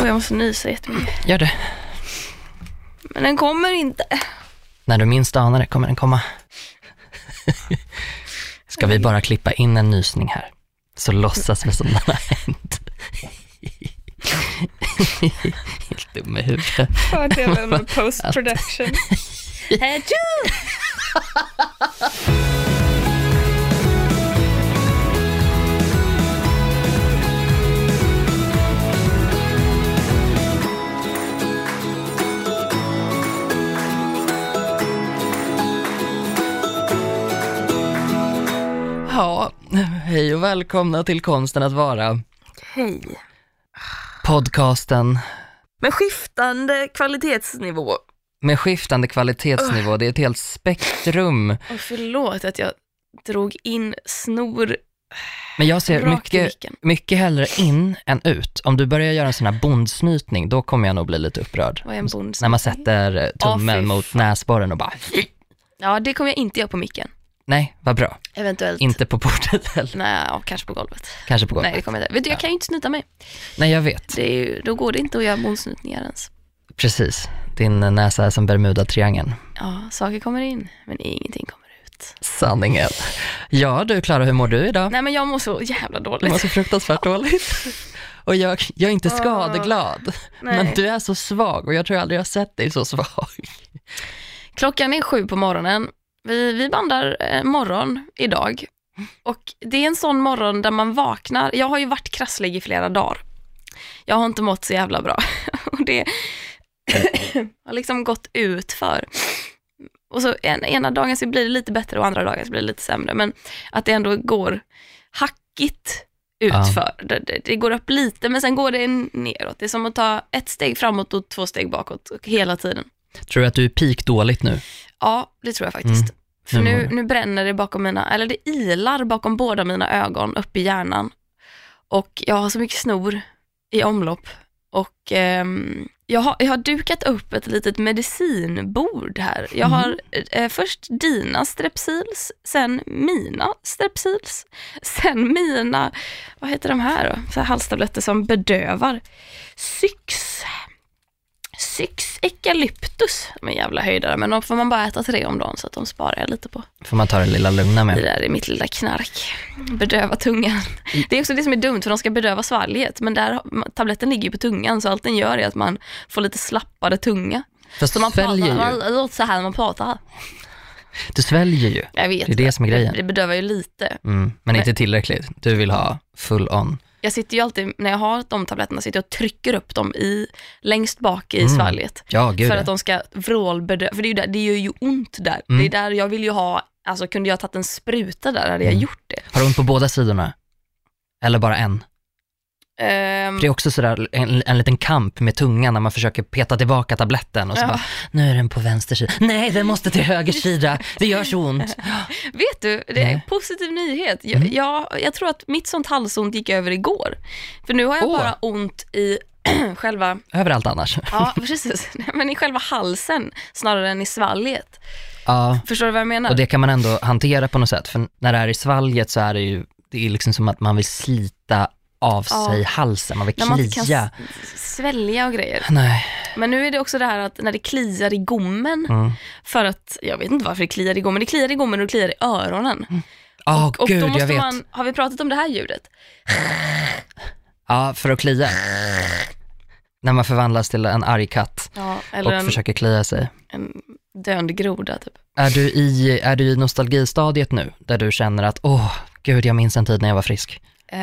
Jag måste nysa jättemycket. Gör det. Men den kommer inte. När du minst anar det kommer den komma. Ska vi bara klippa in en nysning här? Så låtsas vi som den har hänt. Helt dum i huvudet. Fördelen med post-production. Hej du! Ja, hej och välkomna till Konsten att vara. Hej. Podcasten Med skiftande kvalitetsnivå. med skiftande kvalitetsnivå. Det är ett helt spektrum. Och förlåt att jag drog in snor. Men jag ser rakt i micken. mycket hellre in än ut. Om du börjar göra en sån här bondsnytning, då kommer jag nog bli lite upprörd. Vad är en bondsnytning? När man sätter tummen mot näsborren och bara... Ja, det kommer jag inte göra på micken. Nej, vad bra. Eventuellt. Inte på bordet heller. Nej, ja, kanske på golvet. Kanske på golvet. Nej, det kommer jag inte. Vet du, jag kan ju inte snyta mig. Nej, jag vet. Det är ju, då går det inte att göra bondsnytningar ens. Precis. Din näsa är som Bermuda-triangeln. Ja, saker kommer in, men ingenting kommer ut. Sanningen. Ja, du Klara, hur mår du idag? Nej, men jag mår så jävla dåligt. Du mår så fruktansvärt dåligt. Och jag är inte skadeglad. Nej. Men du är så svag och jag tror aldrig jag har sett dig så svag. Klockan är 7 på morgonen. Vi bandar morgon idag. Och det är en sån morgon där man vaknar. Jag har ju varit krasslig i flera dagar. Jag har inte mått så jävla bra. Och det har liksom gått ut för. Och så ena dagen så blir det lite bättre och andra dagen så blir det lite sämre. Men att det ändå går hackigt utför. Ja. Det går upp lite men sen går det neråt. Det är som att ta ett steg framåt och 2 steg bakåt hela tiden. Tror du att du är peak dåligt nu? Ja, det tror jag faktiskt. För nu bränner det bakom det ilar bakom båda mina ögon upp i hjärnan. Och jag har så mycket snor i omlopp. Och jag har dukat upp ett litet medicinbord här. Jag har först dina strepsils, sen mina strepsils, sen mina, vad heter de här då? Så här halstabletter som bedövar. Syx ekalyptus, de är jävla höjdare, men de får man bara äta 3 om dagen så att de sparar jag lite på. Får man ta det lilla lugna med? Det där är mitt lilla knark. Bedöva tungan. Det är också det som är dumt för de ska bedöva svalget, men där tabletten ligger ju på tungan så allt den gör är att man får lite slappare tunga. Fast så man pratar ju så här när man pratar. Du sväljer ju. Jag vet. Det är det som är grejen. Det bedövar ju lite. Men inte tillräckligt. Du vill ha full on. Jag sitter ju alltid, när jag har de tabletterna sitter jag och trycker upp dem längst bak i svalget. Ja, gud. För att de ska vrålbedöva. För det gör ju ont där. Det är där jag vill ju ha, alltså kunde jag tagit en spruta där hade jag gjort det. Har du ont på båda sidorna? Eller bara en? För det är också sådär en liten kamp med tungan när man försöker peta tillbaka tabletten och så bara, nu är den på vänster sida. Nej, den måste till höger sida. Det gör så ont. Vet du, det är en positiv nyhet. Jag tror att mitt sånt halsont gick över igår. För nu har jag bara ont i själva... Överallt annars. Ja, precis. Men i själva halsen snarare än i svalget. Ja. Förstår du vad jag menar? Och det kan man ändå hantera på något sätt. För när det är i svalget så är det är liksom som att man vill slita av sig halsen, man vill klia. Man inte kan svälja och grejer. Nej. Men nu är det också det här att när det kliar i gommen, för att, jag vet inte varför det kliar i gommen, det kliar i gommen och det kliar i öronen. Och gud, då måste jag vet. har vi pratat om det här ljudet? Ja, för att klia. När man förvandlas till en arg katt eller och försöker klia sig. En döende groda typ. Är du i nostalgistadiet nu? Där du känner att, gud, jag minns en tid när jag var frisk.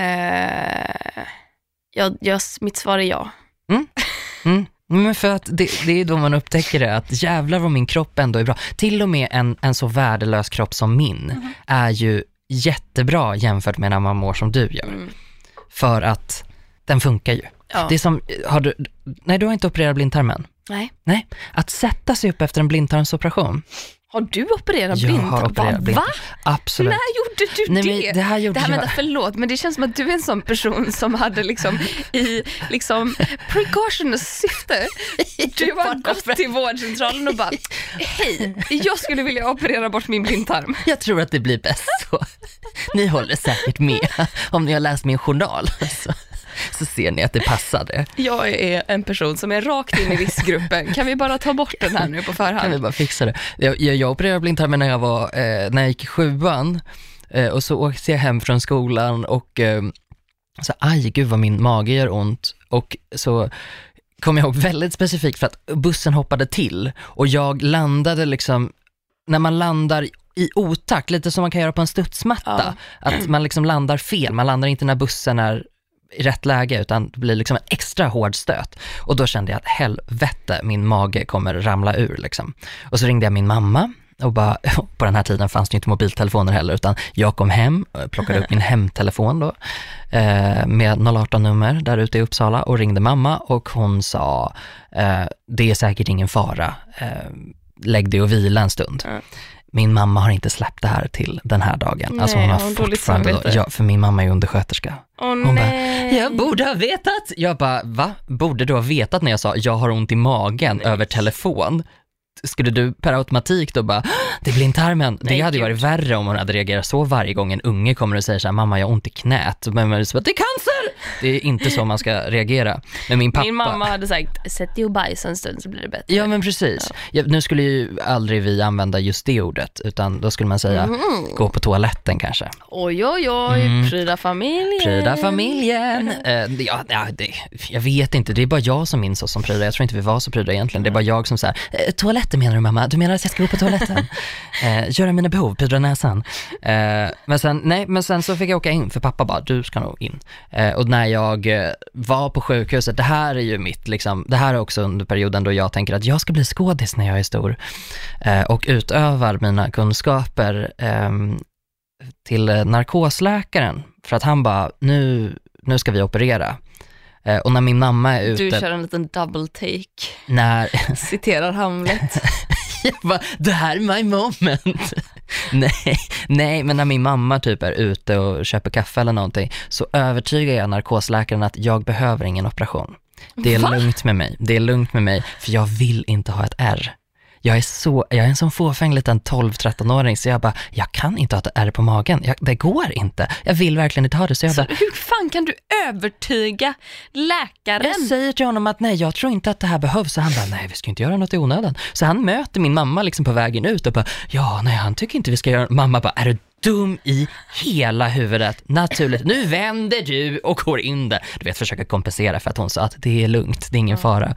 Mitt svar är ja. Men för att det är då man upptäcker det, att jävlar vad min kropp ändå är bra. Till och med en så värdelös kropp som min är ju jättebra jämfört med när man mår som du gör. För att den funkar ju. Ja. Det är som, du har inte opererat blindtarmen? Nej. Att sätta sig upp efter en blindtarmsoperation. Har du opererat blindtarm? Jag har opererat blindtarm. Va? Absolut. När gjorde du det? Men det här gjorde jag. Vänta, förlåt, men det känns som att du är en sån person som hade i precautioners syfte. Du har gått till vårdcentralen och bara, hej, jag skulle vilja operera bort min blindtarm. Jag tror att det blir bäst så. Ni håller säkert med om ni har läst min journal. Så ser ni att det passade. Jag är en person som är rakt in i riskgruppen. Kan vi bara ta bort den här nu på förhand? Kan vi bara fixa det? Jag opererade blindtarmen när jag gick i 7:an. Och så åkte jag hem från skolan och så aj gud vad min mage gör ont. Och så kom jag ihåg väldigt specifikt för att bussen hoppade till och jag landade liksom, när man landar i otakt, lite som man kan göra på en studsmatta, att man liksom landar fel, man landar inte när bussen är i rätt läge utan det blir liksom en extra hård stöt. Och då kände jag att helvete, min mage kommer ramla ur liksom. Och så ringde jag min mamma och bara, på den här tiden fanns det inte mobiltelefoner heller, utan jag kom hem, plockade upp min hemtelefon då med 018-nummer där ute i Uppsala och ringde mamma och hon sa det är säkert ingen fara, lägg dig och vila en stund. Min mamma har inte släppt det här till den här dagen. Nej, alltså hon har fortfarande, för min mamma är undersköterska. Hon bara, jag borde ha vetat. Jag bara, va? Borde du ha vetat när jag sa jag har ont i magen över telefon? Skulle du per automatik då bara, det blir blindtarmen. Det hade ju varit värre om hon hade reagerat så varje gång en unge kommer och säger så här, mamma jag har ont i knät. Men man säger, det är cancer! Det är inte så man ska reagera. Men min mamma hade sagt, sätt dig och bajsa en stund så blir det bättre. Ja men precis. Nu skulle ju aldrig vi använda just det ordet, utan då skulle man säga, gå på toaletten kanske. Oj, pryda familjen. Pryda familjen. Jag vet inte, det är bara jag som minns oss som pryda. Jag tror inte vi var så pryda egentligen. Det är bara jag som säger, toaletten menar du mamma? Du menar att jag ska gå på toaletten? Göra mina behov, pudra näsan. Men sen så fick jag åka in, för pappa bara, du ska nog in. Och när jag var på sjukhuset, det här är ju mitt liksom, det här är också under perioden då jag tänker att jag ska bli skådis när jag är stor. Och utövar mina kunskaper till narkosläkaren. För att han bara, nu ska vi operera. Och när min mamma är ute... Du kör en liten double take. När... Citerar Hamlet. Jag bara, det här är my moment. Nej, men när min mamma typ är ute och köper kaffe eller någonting, så övertygar jag narkosläkaren att jag behöver ingen operation. Det är lugnt med mig, för jag vill inte ha ett R. Jag är en sån fåfäng liten 12-13-åring, så jag bara, jag kan inte ha ett R på magen. Det går inte. Jag vill verkligen inte ha det. Så hur fan kan du övertyga läkaren? Jag säger till honom att nej, jag tror inte att det här behövs. Så han bara, nej, vi ska inte göra något i onödan. Så han möter min mamma liksom på vägen ut och bara, han tycker inte vi ska göra. Mamma bara, är du dum i hela huvudet? Naturligt. Nu vänder du och går in där. Du vet, försöka kompensera för att hon sa att det är lugnt, det är ingen fara.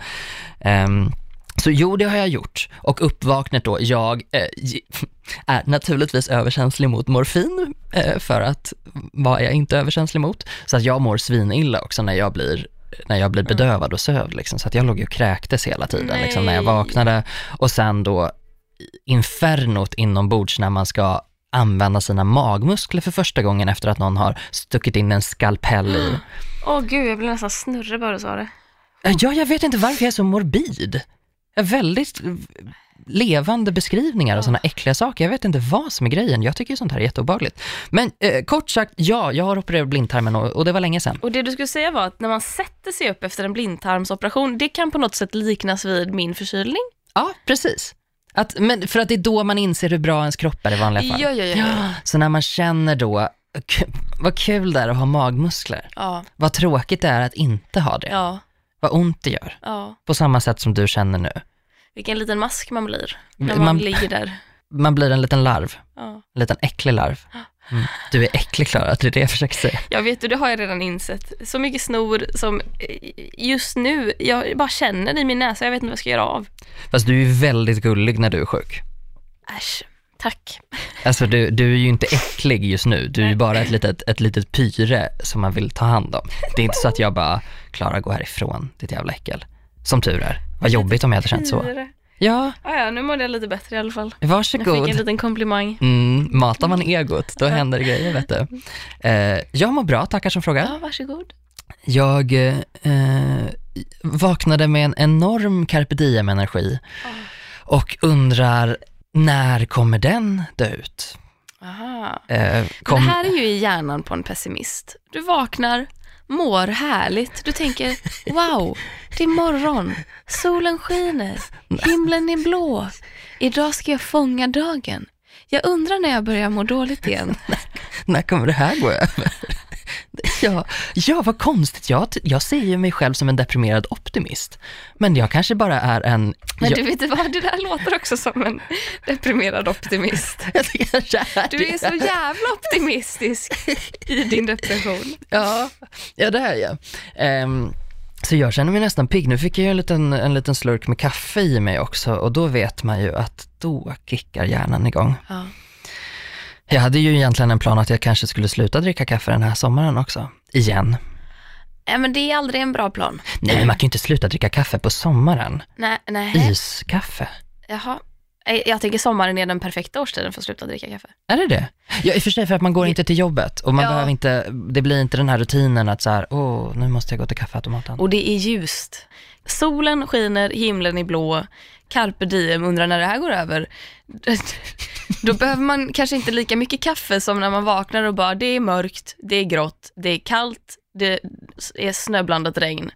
Så jo, det har jag gjort. Och uppvaknet då, jag är naturligtvis överkänslig mot morfin, för att vad är jag inte överkänslig mot? Så att jag mår svinilla också när jag blir bedövad och sövd liksom. Så att jag låg och kräktes hela tiden liksom, när jag vaknade. Och sen då infernot inombords när man ska använda sina magmuskler för första gången efter att någon har stuckit in en skalpell i. Gud, jag blir nästan snurrig bara du sa det. Ja, jag vet inte varför jag är så morbid. Väldigt levande beskrivningar och sådana äckliga saker. Jag vet inte vad som är grejen. Jag tycker sånt här är jätteobehagligt. Men kort sagt, jag har opererat blindtarmen och det var länge sedan. Och det du skulle säga var att när man sätter sig upp efter en blindtarmsoperation, det kan på något sätt liknas vid min förkylning? Ja, precis. Men för att det är då man inser hur bra ens kropp är i vanliga fall. Ja. Så när man känner då, vad kul det är att ha magmuskler. Ja. Vad tråkigt det är att inte ha det. Ja. Vad ont det gör. Ja. På samma sätt som du känner nu. Vilken liten mask man blir när man ligger där. Man blir en liten larv. Ja. En liten äcklig larv. Du är äcklig, Klara, det är det jag försöker säga. Jag vet du, det har jag redan insett. Så mycket snor som just nu, jag bara känner i min näsa, jag vet inte vad jag ska göra av. Fast du är väldigt gullig när du är sjuk. Äsch, tack. Alltså du är ju inte äcklig just nu. Du är ju bara ett litet pyre som man vill ta hand om. Det är inte så att jag bara, Klara, gå härifrån, ditt jävla äckel. Som tur är. Vad jobbigt om jag hade känt så. Ja. Ja, nu mår jag lite bättre i alla fall. Varsågod. Jag fick en liten komplimang. Matar man egot, då händer det grejer, vet du. Jag mår bra, tackar som frågar. Ja, varsågod. Jag vaknade med en enorm carpe diem-energi. Och undrar, när kommer den dö ut? Aha. Det här är ju i hjärnan på en pessimist. Du vaknar, mår härligt. Du tänker, wow, det är morgon. Solen skiner. Himlen är blå. Idag ska jag fånga dagen. Jag undrar när jag börjar må dåligt igen. När kommer det här gå över? Ja, vad konstigt. Jag ser ju mig själv som en deprimerad optimist. Men jag kanske bara är en... Men du vet vad, det där låter också som en deprimerad optimist. Du är så jävla optimistisk i din depression. Ja, det är jag. Så jag känner mig nästan pigg. Nu fick jag ju en liten slurk med kaffe i mig också. Och då vet man ju att då kickar hjärnan igång. Ja. Jag hade ju egentligen en plan att jag kanske skulle sluta dricka kaffe den här sommaren också. Igen. Men det är aldrig en bra plan. Nej, man kan ju inte sluta dricka kaffe på sommaren. Nej. Iskaffe. Jaha. Jag tänker sommaren är den perfekta årstiden för att sluta dricka kaffe. Är det? Ja, i och för sig för att man går inte till jobbet. Och man behöver inte, det blir inte den här rutinen att så här, nu måste jag gå till kaffeautomaten. Och det är ljust. Solen skiner, himlen är blå. Carpe diem, undrar när det här går över. Då behöver man kanske inte lika mycket kaffe som när man vaknar och bara, det är mörkt, det är grått, det är kallt, det är snöblandat regn.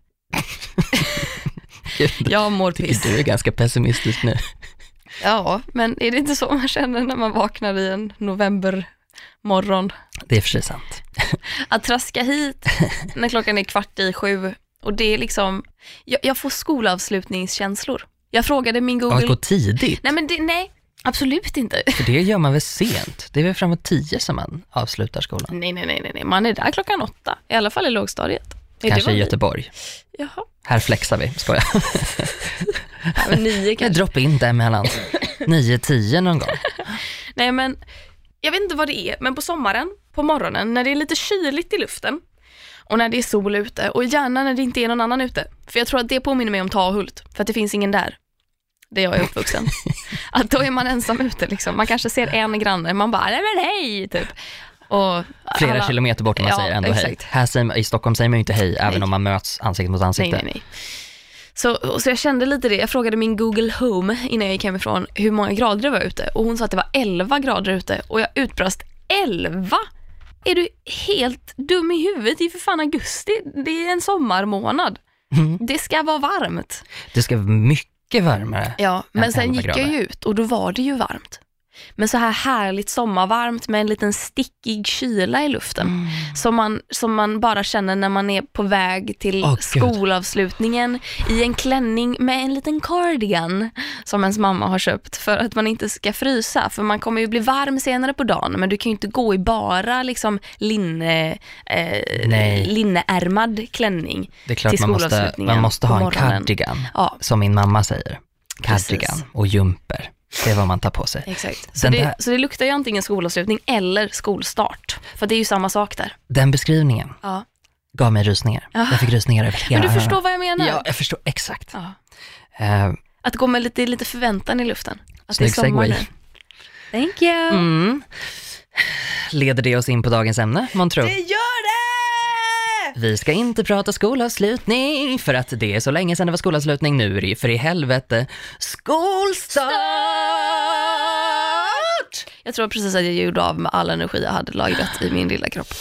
Jag mår piss. Du är ganska pessimistisk nu. Ja, men är det inte så man känner när man vaknar i en novembermorgon? Det är för sig sant. Att traska hit när klockan är 6:15 och det är liksom, jag får skolavslutningskänslor. Jag frågade min Google... Att gå tidigt? Nej, absolut inte. För det gör man väl sent? Det är väl framåt 10 som man avslutar skolan? Nej. Man är där 8:00. I alla fall i lågstadiet. Kanske i Göteborg. Jaha. Här flexar vi, skojar. Ja, 9 kanske. Droppa in där mellan 9-10 någon gång. Nej, men jag vet inte vad det är. Men på sommaren, på morgonen, när det är lite kyligt i luften och när det är sol ute och gärna när det inte är någon annan ute. För jag tror att det påminner mig om Tahult. För att det finns ingen där jag är uppvuxen. Att då är man ensam ute liksom. Man kanske ser en granne, man bara, nej men hej, typ. Och flera kilometer bort och man säger ändå exakt. Hej. Här i Stockholm säger man ju inte hej, även om man möts ansikte mot ansikte. Nej. Så jag kände lite det. Jag frågade min Google Home innan jag gick hemifrån hur många grader det var ute. Och hon sa att det var 11 grader ute. Och jag utbrast, 11? Är du helt dum i huvudet? Det är för fan augusti. Det är en sommarmånad. Det ska vara varmt. Det ska vara mycket varmare. Ja, men sen gick jag ju ut och då var det ju varmt. Men så här härligt sommarvarmt med en liten stickig kyla i luften som man bara känner när man är på väg till skolavslutningen i en klänning med en liten cardigan som ens mamma har köpt för att man inte ska frysa, för man kommer ju bli varm senare på dagen, men du kan ju inte gå i bara liksom linneärmad klänning. Det är klart till man måste ha en cardigan, som min mamma säger. Cardigan och jumper. Det är vad man tar på sig. Exakt. Så det luktar ju antingen skolavslutning eller skolstart. För det är ju samma sak där. Den beskrivningen gav mig rysningar. Jag fick rysningar över hela. Men du förstår vad jag menar? Ja, jag förstår exakt. Att gå med lite förväntan i luften. Att snygg det är sommar nu. Thank you. Leder det oss in på dagens ämne, Montro? Det gör det! Vi ska inte prata skolavslutning för att det är så länge sedan det var skolavslutning. Nu är det för i helvete skolstart! Jag tror precis att jag gjorde av med all energi jag hade lagrat i min lilla kropp.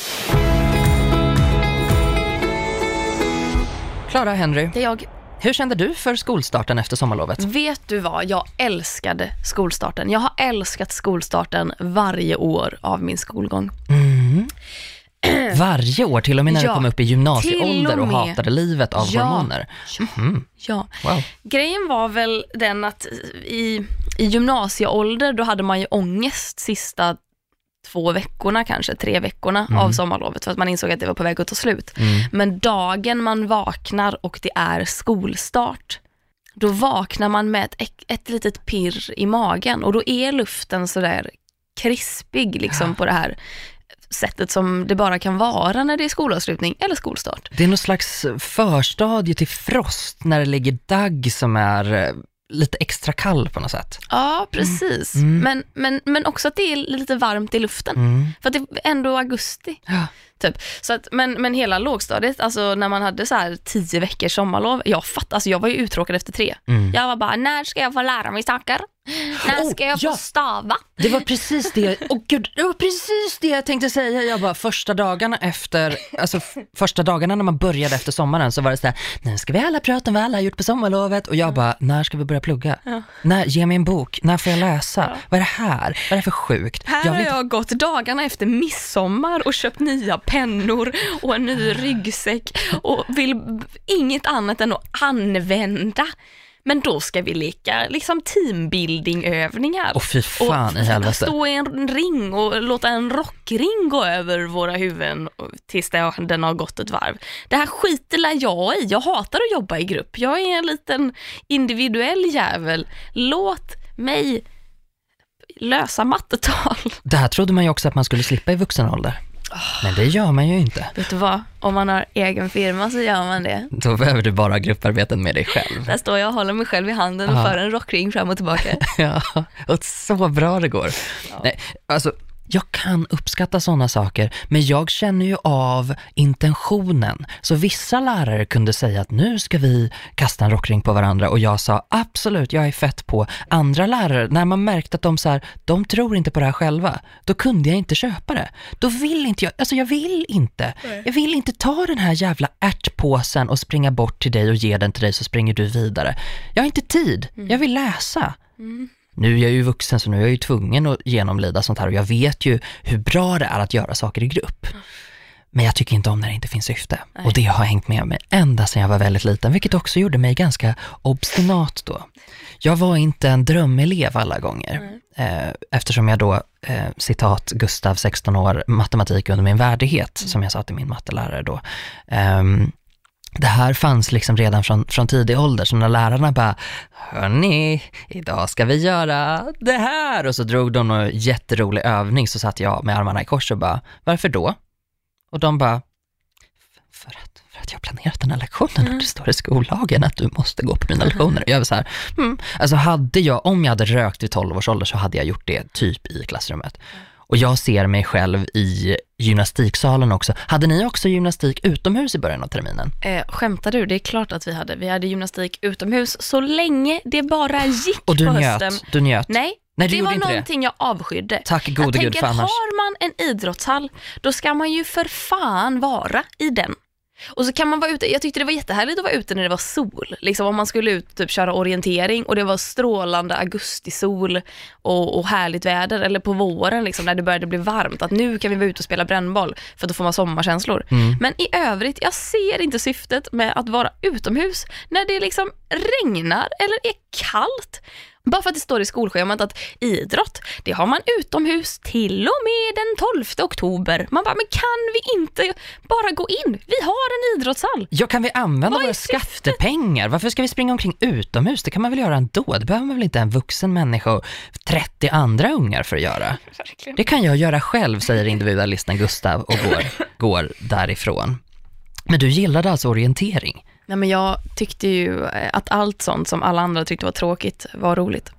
Clara Henry, det är jag. Hur kände du för skolstarten efter sommarlovet? Vet du vad? Jag älskade skolstarten. Jag har älskat skolstarten varje år av min skolgång. Varje år, till och med när du kom upp i gymnasieålder och hatade livet av hormoner. Ja. Wow. Grejen var väl den att i gymnasieålder då hade man ju ångest sista 2 veckorna, kanske 3 veckorna av sommarlovet, för att man insåg att det var på väg att ta slut. Men dagen man vaknar och det är skolstart, då vaknar man med ett litet pirr i magen och då är luften så där krispig liksom på det här sättet som det bara kan vara när det är skolavslutning eller skolstart. Det är någon slags förstadie till frost när det ligger dagg som är lite extra kall på något sätt. Ja, precis. Men också att det är lite varmt i luften. För att det är ändå augusti. Ja. Typ. Så att, men hela lågstadiet, alltså när man hade så här 10 veckors sommarlov, jag var ju uttråkad efter 3. Jag var bara, när ska jag få lära mig saker? När ska jag få stava? Det var precis det. Det var precis det jag tänkte säga. Jag bara, första dagarna när man började efter sommaren så var det så här, nu ska vi alla prata om vad alla har gjort på sommarlovet. Och jag bara, när ska vi börja plugga? Ge mig en bok. När får jag läsa? Vad är det här? Vad är det för sjukt? Här har jag gått dagarna efter midsommar och köpt nya pennor och en ny ryggsäck och vill inget annat än att använda. Men då ska vi leka liksom teambuilding-övningar. Och fy fan i helvete. Stå i en ring och låta en rockring gå över våra huvuden tills den har gått ett varv. Det här skiter jag i. Jag hatar att jobba i grupp. Jag är en liten individuell jävel. Låt mig lösa mattetal. Det här trodde man ju också att man skulle slippa i vuxen ålder. Men det gör man ju inte. Vet du vad? Om man har egen firma så gör man det. Då behöver du bara grupparbeten med dig själv. Där står jag och håller mig själv i handen och för en rockring fram och tillbaka. Ja, och så bra det går. Ja. Nej, alltså, jag kan uppskatta sådana saker, men jag känner ju av intentionen. Så vissa lärare kunde säga att nu ska vi kasta en rockring på varandra, och jag sa absolut, jag är fett på. Andra lärare, när man märkte att de tror inte på det här själva, då kunde jag inte köpa det. Då vill inte jag, alltså jag vill inte. Jag vill inte ta den här jävla ärtpåsen och springa bort till dig och ge den till dig så springer du vidare. Jag har inte tid, jag vill läsa. Nu är jag ju vuxen, så nu är jag ju tvungen att genomlida sånt här, och jag vet ju hur bra det är att göra saker i grupp. Men jag tycker inte om när det inte finns syfte. Nej. Och det har hängt med mig ända sedan jag var väldigt liten, vilket också gjorde mig ganska obstinat då. Jag var inte en drömelev alla gånger. Eftersom jag då, citat Gustav, 16 år, matematik under min värdighet, som jag sa till min mattelärare då. Det här fanns liksom redan från tidig ålder. Så när lärarna bara, hörni, idag ska vi göra det här. Och så drog de en jätterolig övning. Så satt jag med armarna i kors och bara, varför då? Och de bara, för att jag har planerat den här lektionen. Och det står i skollagen att du måste gå på mina lektioner. Och jag var så här, alltså om jag hade rökt vid 12 års ålder så hade jag gjort det typ i klassrummet. Och jag ser mig själv i gymnastiksalen också. Hade ni också gymnastik utomhus i början av terminen? Skämtar du? Det är klart att vi hade. Vi hade gymnastik utomhus så länge det bara gick. Och på hösten. Du njöt? Nej, det var någonting jag avskydde. Tack gode Gud för annars. Har man en idrottshall, då ska man ju för fan vara i den. Och så kan man vara ute. Jag tyckte det var jättehärligt att vara ute när det var sol. Liksom om man skulle ut typ köra orientering och det var strålande augustisol och härligt väder, eller på våren liksom, när det började bli varmt, att nu kan vi vara ute och spela brännboll, för då får man sommarkänslor. Men i övrigt, jag ser inte syftet med att vara utomhus när det liksom regnar eller är kallt. Bara för att det står i skolschemat att idrott, det har man utomhus till och med den 12 oktober. Man bara, men kan vi inte bara gå in? Vi har en idrottshall. Ja, kan vi använda våra skattepengar? Varför ska vi springa omkring utomhus? Det kan man väl göra ändå. Det behöver man väl inte en vuxen människa och 30 andra ungar för att göra. Verkligen. Det kan jag göra själv, säger individualisten Gustav och går därifrån. Men du gillade alltså orientering? Nej, men jag tyckte ju att allt sånt som alla andra tyckte var tråkigt var roligt.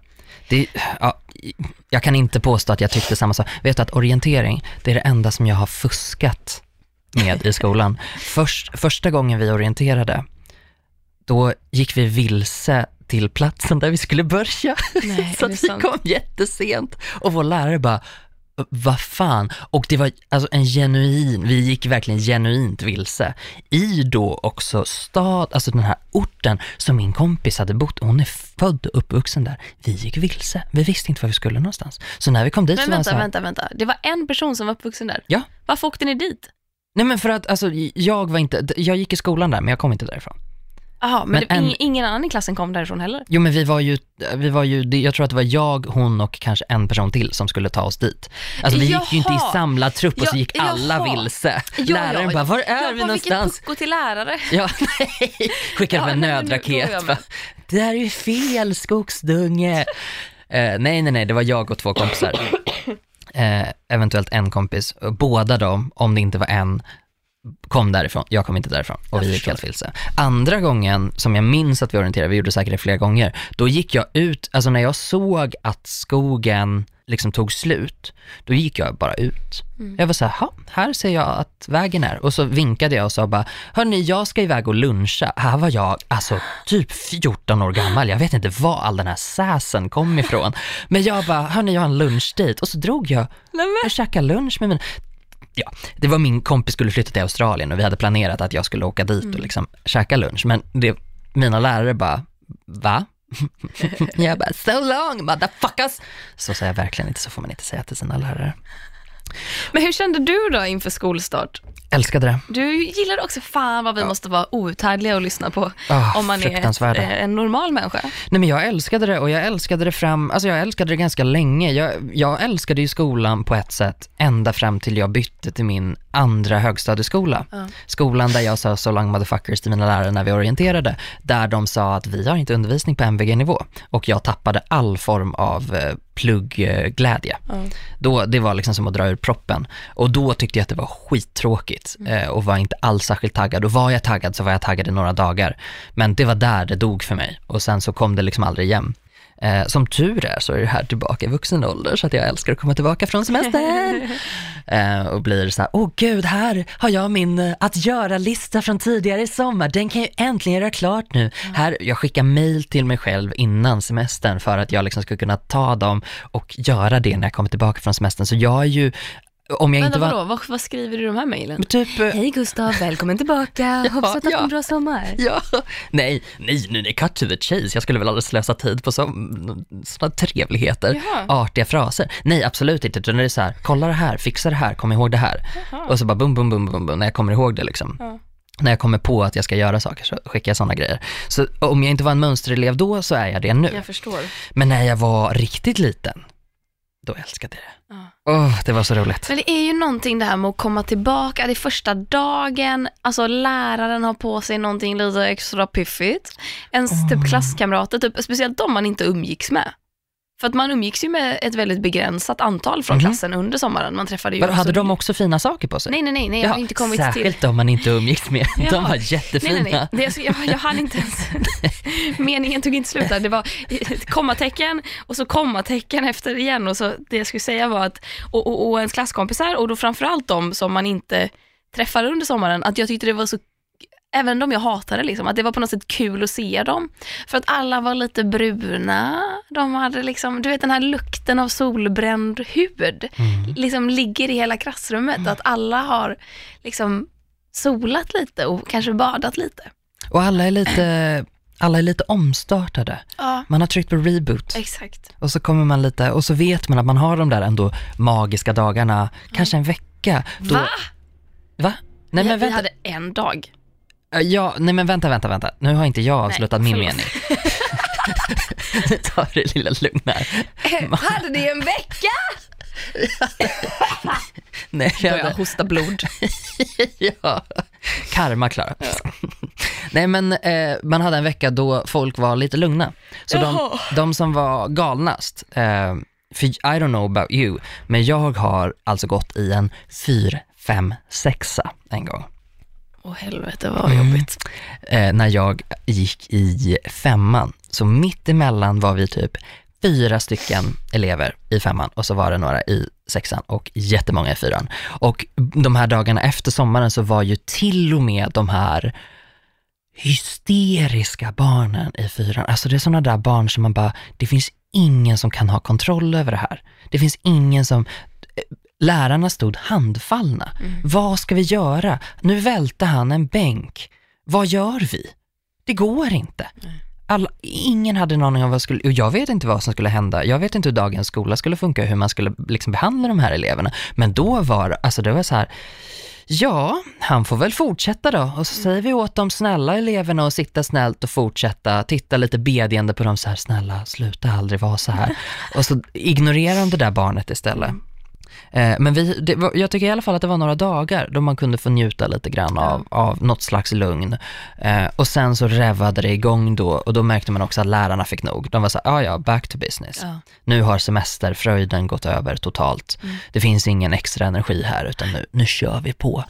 Jag kan inte påstå att jag tyckte samma sak. Vet du att orientering, det är det enda som jag har fuskat med i skolan. Första gången vi orienterade, då gick vi vilse till platsen där vi skulle börja. Nej, så att vi kom jättesent. Och vår lärare bara, vad fan? Och det var alltså vi gick verkligen genuint vilse i då också alltså den här orten som min kompis hade bott. Hon är född och uppvuxen där. Vi gick vilse. Vi visste inte var vi skulle någonstans. Så när vi kom dit, men så vänta. Det var en person som var uppvuxen där. Ja. Varför åkte ni dit? Nej, men för att alltså, jag gick i skolan där, men jag kom inte därifrån. Jaha, men ingen annan i klassen kom därifrån heller? Jo, men vi var ju, jag tror att det var jag, hon och kanske en person till som skulle ta oss dit. Alltså vi gick ju inte i samlad trupp och så gick alla vilse. Läraren bara, var är vi någonstans? Vilket pucko till lärare. Ja, nej. Skickade en nödraket. Det här är ju fel, skogsdunge. Nej, det var jag och 2 kompisar. Eventuellt en kompis. Båda dem, om det inte var en, kom därifrån. Jag kom inte därifrån. Och vi gick helt vilse. Andra gången som jag minns att vi orienterade, vi gjorde säkert det flera gånger, då gick jag ut, alltså när jag såg att skogen liksom tog slut, då gick jag bara ut. Jag var så här ser jag att vägen är. Och så vinkade jag och sa bara, hörni, jag ska iväg och luncha. Här var jag alltså typ 14 år gammal. Jag vet inte var all den här säsen kom ifrån. Men jag bara, hörni, jag har en lunch dit. Och så drog jag och käkade lunch med min... Ja, det var min kompis skulle flytta till Australien och vi hade planerat att jag skulle åka dit och liksom käka lunch. Men mina lärare bara, va? Jag bara, so long, motherfuckers! Så säger jag verkligen inte, så får man inte säga till sina lärare. Men hur kände du då inför skolstart? Älskade det. Du gillar också, fan vad vi måste vara outhärdliga och lyssna på om man är en normal människa. Nej, men jag älskade det, och jag älskade det jag älskade det ganska länge. Jag älskade ju skolan på ett sätt ända fram till jag bytte till min andra högstadieskola. Skolan där jag sa so long motherfuckers till mina lärare när vi orienterade, där de sa att vi har inte undervisning på MVG-nivå, och jag tappade all form av pluggglädje. Det var liksom som att dra ur proppen, och då tyckte jag att det var skittråkigt och var inte alls särskilt taggad, och var jag taggad så var jag taggad i några dagar, men det var där det dog för mig, och sen så kom det liksom aldrig igen. Som tur är så är det här tillbaka i vuxen ålder, så att jag älskar att komma tillbaka från semestern och blir så här, åh gud, här har jag min att göra-lista från tidigare i sommar, den kan jag äntligen göra klart nu. Här, jag skickar mejl till mig själv innan semestern för att jag liksom ska kunna ta dem och göra det när jag kommer tillbaka från semestern. Så jag är ju, om jag inte var... Vad skriver du i de här mejlen? Typ, hej Gustav, välkommen tillbaka. Hoppas att du har en bra sommar. Ja. Nej, cut to the chase. Jag skulle väl aldrig slösa tid på sådana trevligheter. Artiga fraser. Nej, absolut inte. Utan det är så här, kolla det här, fixa det här, kom ihåg det här. Och så bara bum, bum, bum, bum, bum, när jag kommer ihåg det liksom. När jag kommer på att jag ska göra saker så skickar jag sådana grejer. Så om jag inte var en mönsterelev då, så är jag det nu. Jag förstår. Men när jag var riktigt liten, då älskade jag det. Det var så roligt. Men det är ju någonting det här med att komma tillbaka. Det är första dagen, alltså läraren har på sig någonting lite extra piffigt. Ens typ klasskamrater, typ, speciellt de man inte umgicks med. För att man umgicks ju med ett väldigt begränsat antal från klassen under sommaren. Man träffade ju. Hade de också fina saker på sig? Nej, jag har inte kommit till. Särskilt om man inte umgicks med. De var jättefina. Nej. Jag hann inte ens. Meningen tog inte slut där. Det var kommatecken och så kommatecken efter igen. Och så det jag skulle säga var att och ens klasskompisar, och då framförallt de som man inte träffade under sommaren, att jag tyckte det var så, även de jag hatade liksom, att det var på något sätt kul att se dem. För att alla var lite bruna. De hade liksom, du vet, den här lukten av solbränd hud liksom ligger i hela klassrummet. Att alla har liksom solat lite och kanske badat lite. Och alla är lite omstartade. Ja. Man har tryckt på reboot. Exakt. Och så kommer man lite, och så vet man att man har de där ändå magiska dagarna, kanske en vecka. Då... Va? Nej, men vi hade en dag. Ja, nej men vänta. Nu har inte jag avslutat min mening. Nu tar det lilla lugn här. Hade det en vecka? Nej, jag hosta blod. Ja, karma, Klara. Ja. Nej, men man hade en vecka då folk var lite lugna. Så de som var galnast, för I don't know about you, men jag har alltså gått i en 4-5-6 en gång. Åh helvete, vad jobbigt. När jag gick i 5:an. Så mitt emellan var vi typ 4 stycken elever i 5:an. Och så var det några i 6:an och jättemånga i 4:an. Och de här dagarna efter sommaren så var ju till och med de här hysteriska barnen i 4:an. Alltså det är sådana där barn som man bara, det finns ingen som kan ha kontroll över det här. Det finns ingen som... Lärarna stod handfallna. Vad ska vi göra? Nu välte han en bänk. Vad gör vi? Det går inte. Ingen hade någon aning om vad skulle... Och jag vet inte vad som skulle hända. Jag vet inte hur dagens skola skulle funka. Hur man skulle liksom behandla de här eleverna. Men då var det var så här... Ja, han får väl fortsätta då. Och så säger vi åt de snälla eleverna att sitta snällt och fortsätta. Titta lite bedjande på dem så här. Snälla, sluta aldrig vara så här. Och så ignorerar de det där barnet istället. Men jag tycker i alla fall att det var några dagar då man kunde få njuta lite grann av något slags lugn. Och sen så revade det igång då, och då märkte man också att lärarna fick nog. De var så här, ja, back to business. Ja. Nu har semesterfröjden gått över totalt. Det finns ingen extra energi här, utan nu kör vi på.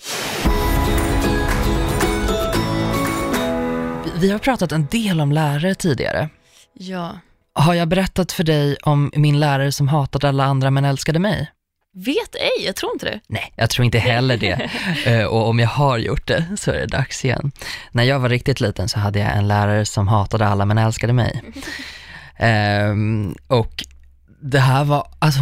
Vi har pratat en del om lärare tidigare. Ja. Har jag berättat för dig om min lärare som hatade alla andra men älskade mig? Vet ej, jag tror inte det. Nej, jag tror inte heller det. Och om jag har gjort det så är det dags igen. När jag var riktigt liten så hade jag en lärare som hatade alla men älskade mig. Och det här var, alltså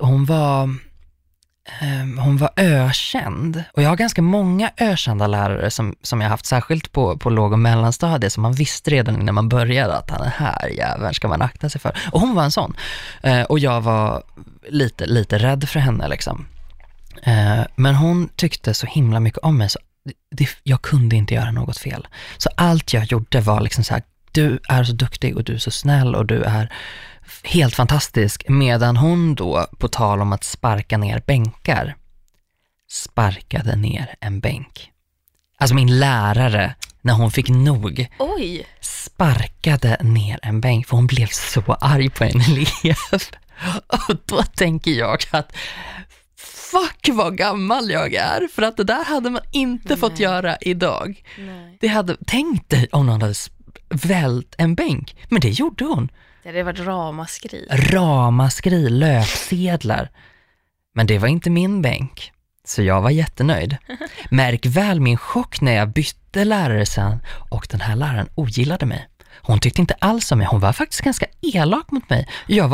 hon var ökänd. Och jag har ganska många ökända lärare som jag haft, särskilt på låg- och mellanstadiet, som man visste redan innan man började att han är här, jäveln ska man akta sig för. Och hon var en sån. Och jag var lite rädd för henne liksom. Men hon tyckte så himla mycket om mig så jag kunde inte göra något fel. Så allt jag gjorde var liksom så här: du är så duktig och du är så snäll och du är helt fantastisk. Medan hon då, på tal om att sparka ner bänkar, sparkade ner en bänk. Alltså min lärare, när hon fick nog, sparkade ner en bänk, för hon blev så arg på en elev. Och då tänker jag att fuck vad gammal jag är, för att det där hade man inte fått göra idag. Det hade, tänkt dig om någon hade vält en bänk, men det gjorde hon. Det hade varit ramaskri, löpsedlar. Men det var inte min bänk, så jag var jättenöjd. Märk väl min chock när jag bytte lärare sen, och den här läraren ogillade mig. Hon tyckte inte alls om mig, hon var faktiskt ganska elak mot mig.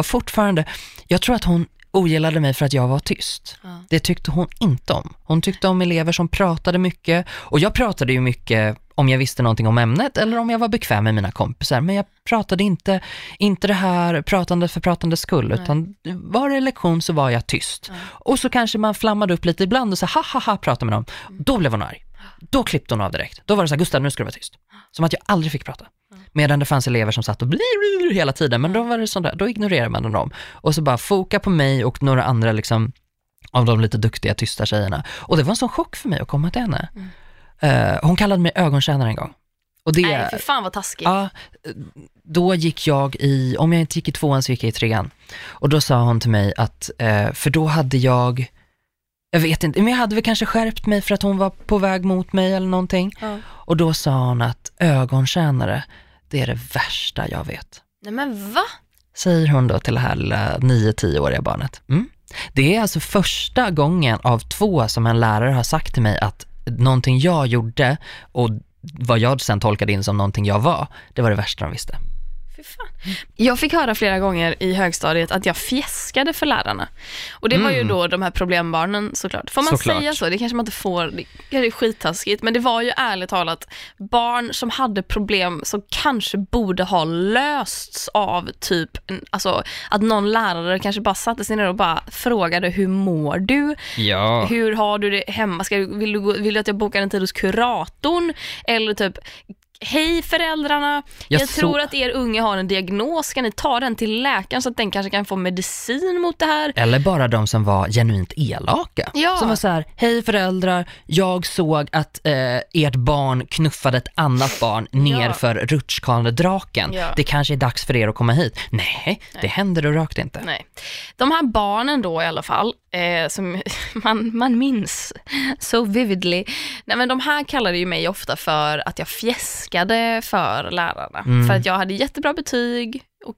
Jag tror att hon ogillade mig för att jag var tyst. Det tyckte hon inte om. Hon tyckte om elever som pratade mycket. Och jag pratade ju mycket om jag visste någonting om ämnet eller om jag var bekväm med mina kompisar. Men jag pratade inte det här pratandet för pratandets skull. Utan var det lektion så var jag tyst. Och så kanske man flammade upp lite ibland och så pratade med dem. Då blev hon arg. Då klippte hon av direkt. Då var det så här: Gustav, nu ska du vara tyst. Som att jag aldrig fick prata. Medan det fanns elever som satt och hela tiden. Men då var det sånt där, då ignorerar man dem. Och så bara foka på mig och några andra liksom, av de lite duktiga, tysta tjejerna. Och det var en sån chock för mig att komma till henne. Hon kallade mig ögontjänare en gång. Och det, nej, för fan vad taskigt. Ja, då gick jag om jag inte gick i 2:an så gick jag i 3:an. Och då sa hon till mig att, för då hade jag vet inte, men jag hade väl kanske skärpt mig för att hon var på väg mot mig eller någonting. Och då sa hon att ögontjänare, det är det värsta jag vet. Nej men va? Säger hon då till det här 9-10-åriga barnet. Det är alltså första gången av 2 som en lärare har sagt till mig att någonting jag gjorde och vad jag sen tolkade in som någonting jag var, det var det värsta de visste. Fy fan. Jag fick höra flera gånger i högstadiet att jag fjäskade för lärarna. Och det var ju då de här problembarnen såklart. Får man säga så? Det kanske man inte får. Det är skittaskigt. Men det var ju ärligt talat barn som hade problem som kanske borde ha lösts av typ, alltså att någon lärare kanske bara satte sig ner och bara frågade: hur mår du? Ja. Hur har du det hemma? Vill du att jag bokar en tid hos kuratorn? Eller typ: hej föräldrarna, jag tror att er unge har en diagnos. Ska ni ta den till läkaren så att den kanske kan få medicin mot det här? Eller bara de som var genuint elaka. Ja. Som var så här: hej föräldrar, jag såg att ert barn knuffade ett annat barn ner för rutschkanedraken. Ja. Det kanske är dags för er att komma hit. Nej. Det händer då rakt inte. Nej. De här barnen då i alla fall, som man minns så vividly. Nej, men de här kallade ju mig ofta för att jag fjäskade för lärarna. För att jag hade jättebra betyg och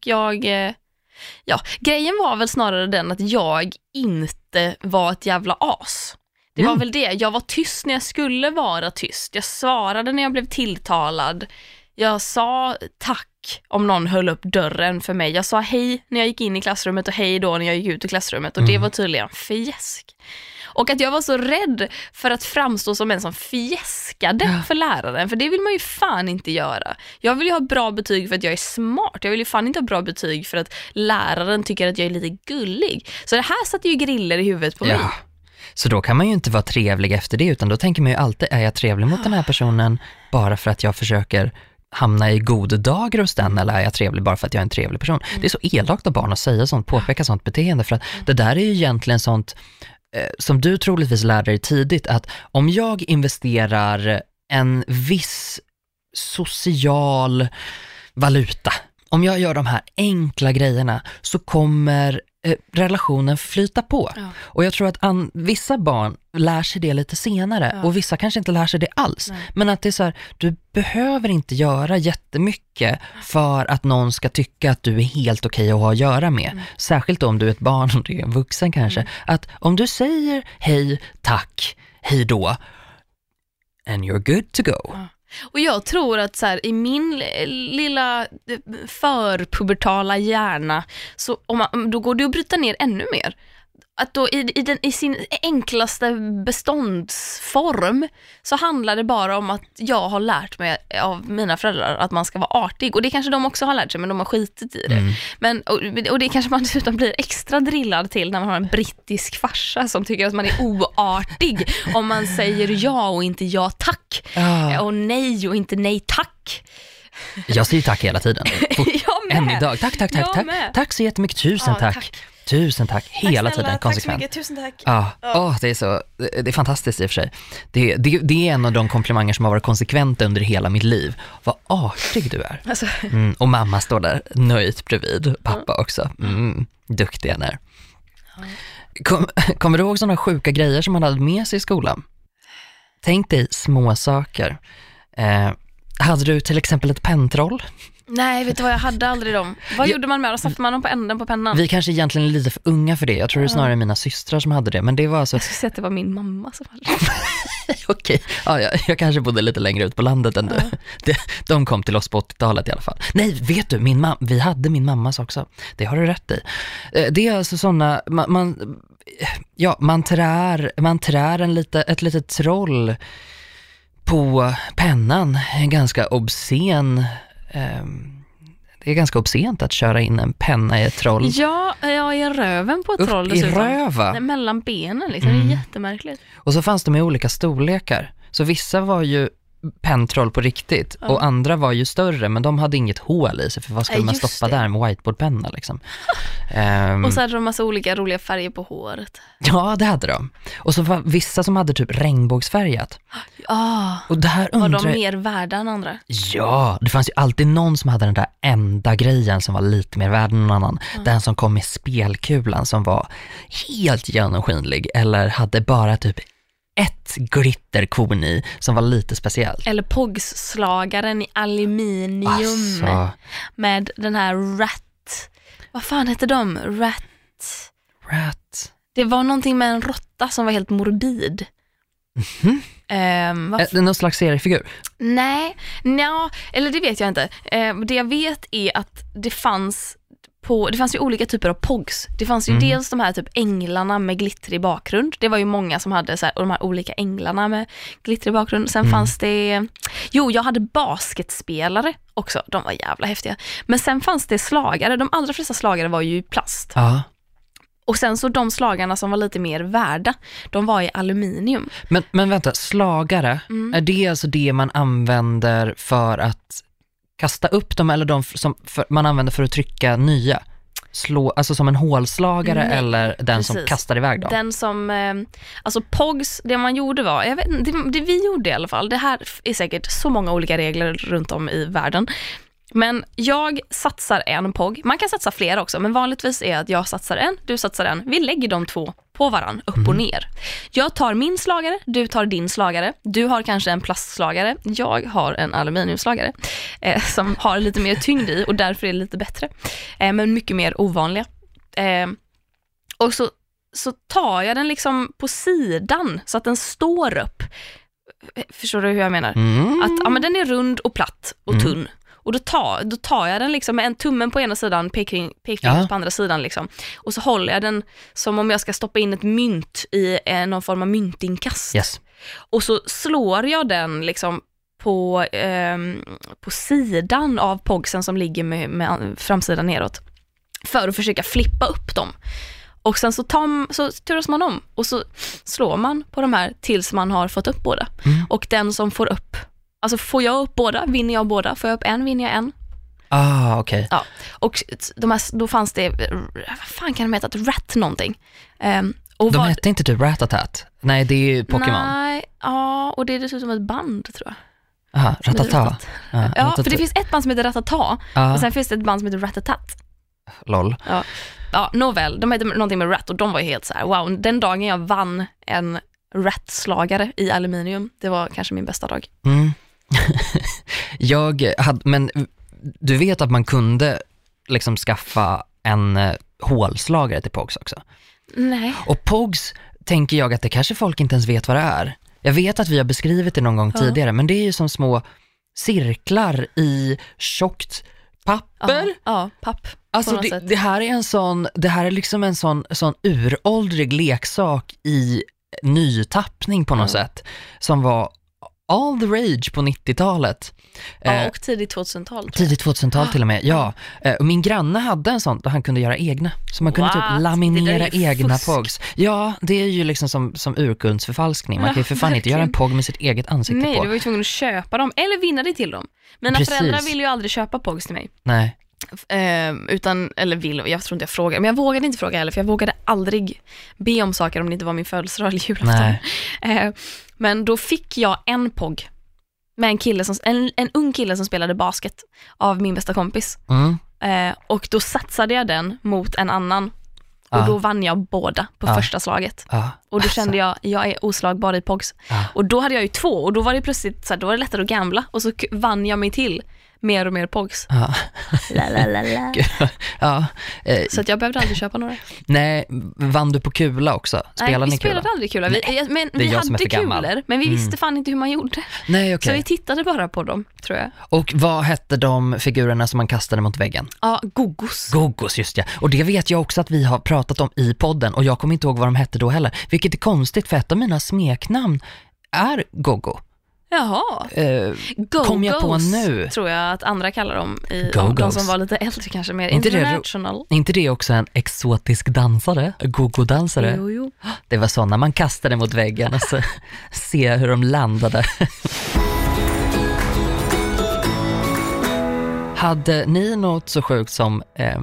grejen var väl snarare den att jag inte var ett jävla as. Det var väl det. Jag var tyst när jag skulle vara tyst. Jag svarade när jag blev tilltalad. Jag sa tack om någon höll upp dörren för mig. Jag sa hej när jag gick in i klassrummet och hej då när jag gick ut ur klassrummet. Och det var tydligen fjäsk. Och att jag var så rädd för att framstå som en som fjäskade för läraren. För det vill man ju fan inte göra. Jag vill ju ha bra betyg för att jag är smart. Jag vill ju fan inte ha bra betyg för att läraren tycker att jag är lite gullig. Så det här satt ju griller i huvudet på mig. Så då kan man ju inte vara trevlig efter det, utan då tänker man ju alltid: är jag trevlig mot den här personen bara för att jag försöker hamna i god dagar hos den, eller är jag trevlig bara för att jag är en trevlig person? Det är så elakt av barn att säga sånt, påpeka sånt beteende, för att det där är ju egentligen sånt som du troligtvis lärde dig tidigt, att om jag investerar en viss social valuta, om jag gör de här enkla grejerna, så kommer relationen flyta på. Och jag tror att vissa barn lär sig det lite senare och vissa kanske inte lär sig det alls. Men att det är så här: du behöver inte göra jättemycket för att någon ska tycka att du är helt okej att ha att göra med. Särskilt om du är ett barn och du är en vuxen kanske. Att om du säger hej, tack, hej då, and you're good to go. Och jag tror att så här, i min lilla förpubertala hjärna, så då går det att bryta ner ännu mer. att då i sin enklaste beståndsform så handlar det bara om att jag har lärt mig av mina föräldrar att man ska vara artig. Och det kanske de också har lärt sig, men de har skitit i det. Men, och det kanske man dessutom blir extra drillad till när man har en brittisk farsa som tycker att man är oartig om man säger ja och inte ja tack. Och nej och inte nej tack. Jag säger tack hela tiden. Än idag. Tack. Tack så jättemycket. Tusen tack. Tusen tack. Hela tiden. Konsekvent. Tack så mycket. Tusen tack. Det är fantastiskt i och för sig. Det är en av de komplimanger som har varit konsekvent under hela mitt liv. Vad artig du är. Alltså. Och mamma står där nöjt bredvid. Pappa också. Duktiga där. Kommer du ihåg sådana sjuka grejer som man hade med sig i skolan? Tänk dig små saker. Hade du till exempel ett pentroll? Nej, vet du vad, jag hade aldrig dem. Vad gjorde man med dem? Satte man dem på änden på pennan? Vi kanske egentligen är lite för unga för det. Jag tror det är snarare mina systrar som hade det. Men det var alltså... Jag skulle säga att det var min mamma som hade det. Okej, jag kanske bodde lite längre ut på landet än du. De kom till oss på 80-talet i alla fall. Nej, vet du, vi hade min mammas också. Det har du rätt i. Det är alltså sådana... Man trär ett litet troll på pennan. En ganska obscen... det är ganska obscent att köra in en penna i ett troll. Ja, i röven på ett troll. I röva? Mellan benen liksom. Det är jättemärkligt. Och så fanns de i olika storlekar. Så vissa var ju pentroll på riktigt. Och andra var ju större, men de hade inget hål i sig. För vad skulle man stoppa där med whiteboardpenna liksom? Och så hade de massa olika roliga färger på håret. Ja, det hade de. Och så var vissa som hade typ regnbågsfärgat. Och där var de mer värda än andra? Ja, det fanns ju alltid någon som hade den där enda grejen som var lite mer värd än någon annan. Den som kom med spelkulan som var helt genomskinlig eller hade bara typ ett glitterkorn i som var lite speciellt. Eller Pogs-slagaren i aluminium med den här rat. Vad fan heter de? Rat. Det var någonting med en råtta som var helt morbid. Någon slags seriefigur? Nej, eller det vet jag inte. Det jag vet är att det fanns ju olika typer av pogs. Det fanns ju dels de här typ änglarna med glittrig bakgrund. Det var ju många som hade så här, och de här olika änglarna med glittrig bakgrund. Sen fanns det... jag hade basketspelare också. De var jävla häftiga. Men sen fanns det slagare. De allra flesta slagare var ju i plast. Ja. Och sen så de slagarna som var lite mer värda, de var i aluminium. Men vänta, slagare, är det alltså det man använder för att kasta upp dem eller man använder för att trycka nya? Alltså som en hålslagare eller den som kastar iväg dem? Den som, alltså Pogs, det man gjorde var, jag vet inte, det vi gjorde i alla fall, det här är säkert så många olika regler runt om i världen. Men jag satsar en POG. Man kan satsa flera också, men vanligtvis är att jag satsar en, du satsar en. Vi lägger de två på varann, upp och ner. Jag tar min slagare, du tar din slagare. Du har kanske en plastslagare, jag har en aluminiumslagare som har lite mer tyngd i och därför är det lite bättre. Men mycket mer ovanliga. Och så tar jag den liksom på sidan så att den står upp. Förstår du hur jag menar? Att men den är rund och platt och tunn. Och då tar jag den liksom med en tummen på ena sidan, pekfingret på andra sidan liksom. Och så håller jag den som om jag ska stoppa in ett mynt i någon form av myntinkast. Yes. Och så slår jag den liksom på sidan av pogsen som ligger med framsidan neråt. För att försöka flippa upp dem. Och sen så turas man om. Och så slår man på de här tills man har fått upp båda. Och den som får upp, alltså får jag upp båda, vinner jag båda. Får jag upp en, vinner jag en. Okej. Ja, och då fanns det, vad fan kan de heta? Rat någonting. De hette inte typ Ratatat? Nej, det är ju Pokémon. Nej, och det är dessutom ett band tror jag. Aha, Ratata. Ja, för det finns ett band som heter Ratata och sen finns det ett band som heter Ratatat. Lol. Ja, nåväl, de heter någonting med Rat och de var ju helt så här, wow, den dagen jag vann en Rat-slagare i aluminium, det var kanske min bästa dag. Men du vet att man kunde liksom skaffa en hålslagare till Pogs också? Nej. Och Pogs tänker jag att det kanske folk inte ens vet vad det är. Jag vet att vi har beskrivit det någon gång tidigare, men det är ju som små cirklar i tjockt papper. Ja, papp. Alltså det här är liksom en sån uråldrig leksak i nytappning på något sätt, som var all the rage på 90-talet. Ja, och tidigt 2000-tal. Tidigt 2000-tal till och med, ja. Och min granne hade en sån där han kunde göra egna. Så man kunde typ laminera egna pogs. Ja, det är ju liksom som urkundsförfalskning. Man kan ju för fan inte göra en pog med sitt eget ansikte på. Nej, du var ju tvungen att köpa dem eller vinna dig till dem. Mina föräldrar ville ju aldrig köpa pogs till mig. Nej. Jag tror inte jag frågade, men jag vågade inte fråga heller, för jag vågade aldrig be om saker om det inte var min födelsedag eller julafton. Men då fick jag en pog med en ung kille som spelade basket av min bästa kompis. Och då satsade jag den mot en annan. Och då vann jag båda på första slaget. Och då kände jag är oslagbar i pogs. Och då hade jag ju 2, och då var det plötsligt så här, då var det lättare att gambla. Och så vann jag mig till mer och mer pogs. Så att jag behövde aldrig köpa några. Nej, vann du på kula också? Nej, vi spelade aldrig kula. Vi hade kulor, men vi visste fan inte hur man gjorde. Nej, okay. Så vi tittade bara på dem, tror jag. Och vad hette de figurerna som man kastade mot väggen? Ja, Gogos. Gogos, just det. Och det vet jag också att vi har pratat om i podden, och jag kommer inte ihåg vad de hette då heller. Vilket är konstigt, för ett av mina smeknamn är Gogo. Jaha. Kom jag på nu? Tror jag att andra kallar dem, de som var lite äldre, kanske mer international. Inte det också en exotisk dansare? Gogo-dansare? Jo. Det var sådana man kastade mot väggen och så se hur de landade. Hade ni något så sjukt som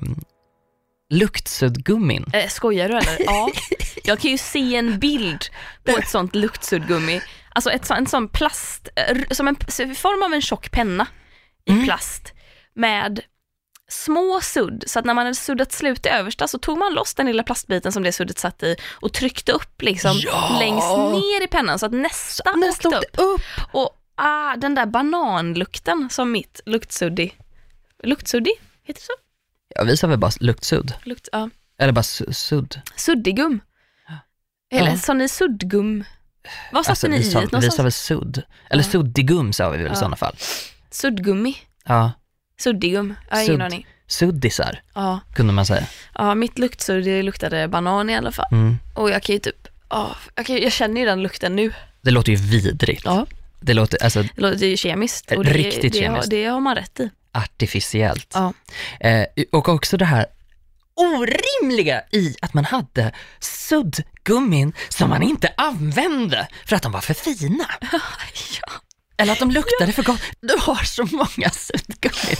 luktsuddgummin? Skojar du eller? Ja. Jag kan ju se en bild på ett sånt luktsuddgummi. Alltså en sån plast, som i form av en tjock penna i plast med små sudd. Så att när man hade suddat slut i översta så tog man loss den lilla plastbiten som det suddet satt i och tryckte upp liksom längst ner i pennan så att nästan åkte upp. Och den där bananlukten som mitt luktsuddig, heter det så? Ja, vi sa väl bara luktsudd. Ja. Eller bara sudd. Suddigum. Eller sa ni suddgum? Vad satte ni i det någonstans? Vi sa väl sudd. Eller suddigum sa vi väl i sådana fall. Suddgummi. Ja. Suddigum. Jag har ingen aning. Suddisar, kunde man säga. Ja, mitt luktsudd luktade banan i alla fall. Och jag kan ju typ... jag känner ju den lukten nu. Det låter ju vidrigt. Ja. Det låter ju kemiskt. Och riktigt kemiskt. Det har man rätt i. Artificiellt. Ja. Och också det här orimliga i att man hade suddgummin som man inte använde för att de var för fina. Ja. Eller att de luktade för gott. Du har så många suddgummin.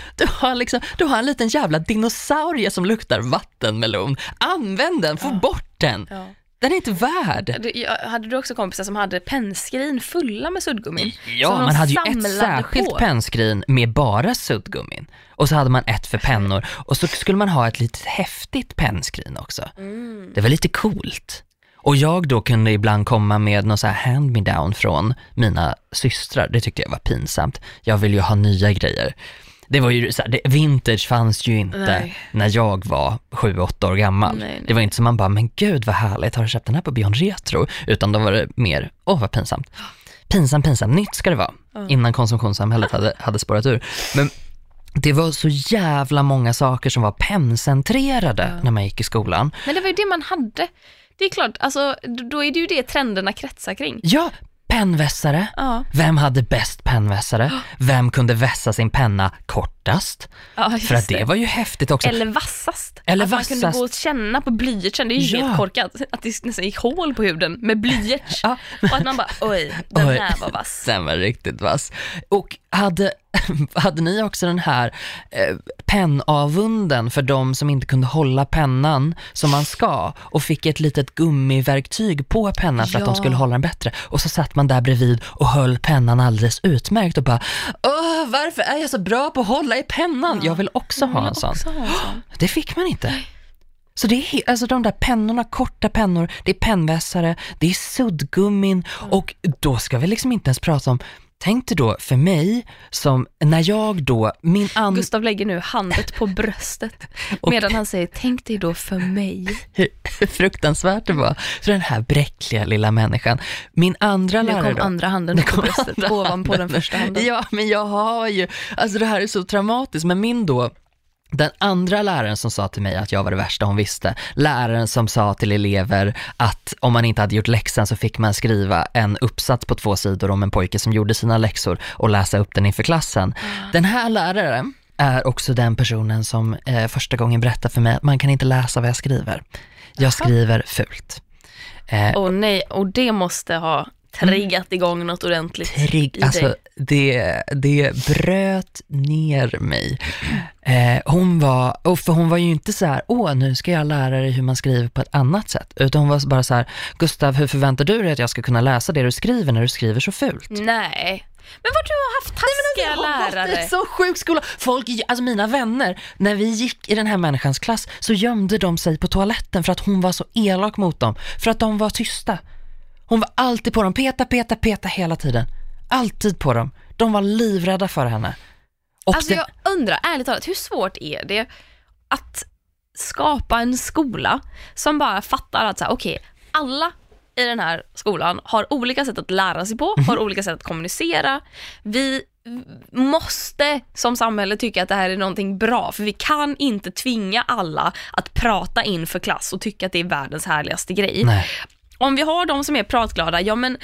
Du har en liten jävla dinosaurie som luktar vattenmelon. Använd den, få bort den. Ja. Den är inte värd. Hade du också kompisar som hade pennskrin fulla med suddgummin? Ja, man hade ju ett särskilt pennskrin med bara suddgummin. Och så hade man ett för pennor. Och så skulle man ha ett litet häftigt pennskrin också. Det var lite coolt. Och jag då kunde ibland komma med någon så här hand-me-down från mina systrar. Det tyckte jag var pinsamt. Jag ville ju ha nya grejer. Det var ju så här, vintage fanns ju inte när jag var 7-8 år gammal. Nej. Det var inte som man bara, men gud vad härligt, har du köpt den här på Beyond Retro? Utan då var det mer, vad pinsamt. Pinsamt, nytt ska det vara. Innan konsumtionssamhället hade spårat ur. Men det var så jävla många saker som var penncentrerade när man gick i skolan. Men det var ju det man hade. Det är klart, alltså, då är det ju det trenderna kretsar kring. Ja, pennvässare. Vem hade bäst pennvässare? Vem kunde vässa sin penna kortast? För att det var ju häftigt också. Eller vassast. Man kunde gå och känna på blyertsen. Det är ju helt korkat att det nästan gick hål på huden med blyerts. Och att man bara, den här var vass. Den var riktigt vass. Och hade ni också den här pennavunden för de som inte kunde hålla pennan som man ska och fick ett litet gummiverktyg på pennan för att de skulle hålla den bättre, och så satt man där bredvid och höll pennan alldeles utmärkt och bara, varför är jag så bra på att hålla i pennan? Jag vill också ha en sån. Det fick man inte. Så det är alltså de där pennorna, korta pennor, det är pennvässare, det är suddgummin, och då ska vi liksom inte ens prata om tänk dig då för mig som när jag då, Gustav lägger nu handet på bröstet medan han säger, tänk dig då för mig. Hur fruktansvärt det var för den här bräckliga lilla människan. Min andra lärare kom andra handen på bröstet ovanpå den första handen. Ja, men jag har ju, alltså det här är så traumatiskt, men den andra läraren som sa till mig att jag var det värsta hon visste. Läraren som sa till elever att om man inte hade gjort läxan så fick man skriva en uppsats på 2 sidor om en pojke som gjorde sina läxor och läsa upp den inför klassen. Den här läraren är också den personen som första gången berättade för mig att man kan inte läsa vad jag skriver. Jag skriver fult. Nej, och det måste ha triggat igång något ordentligt alltså det bröt ner mig. Hon var ju inte så här, nu ska jag lära dig hur man skriver på ett annat sätt, utan hon var bara så här, Gustav, hur förväntar du dig att jag ska kunna läsa det du skriver när du skriver så fult? Nej. Men vad du har haft taskiga lärare. Det är så sjuk skola. Folk, alltså mina vänner, när vi gick i den här människans klass så gömde de sig på toaletten för att hon var så elak mot dem, för att de var tysta. Hon var alltid på dem, peta hela tiden. Alltid på dem. De var livrädda för henne. Och alltså jag undrar, ärligt talat, hur svårt är det att skapa en skola som bara fattar att okej, alla i den här skolan har olika sätt att lära sig på, har olika sätt att kommunicera. Vi måste som samhälle tycka att det här är någonting bra, för vi kan inte tvinga alla att prata inför klass och tycka att det är världens härligaste grej. Nej. Om vi har de som är pratglada, ja men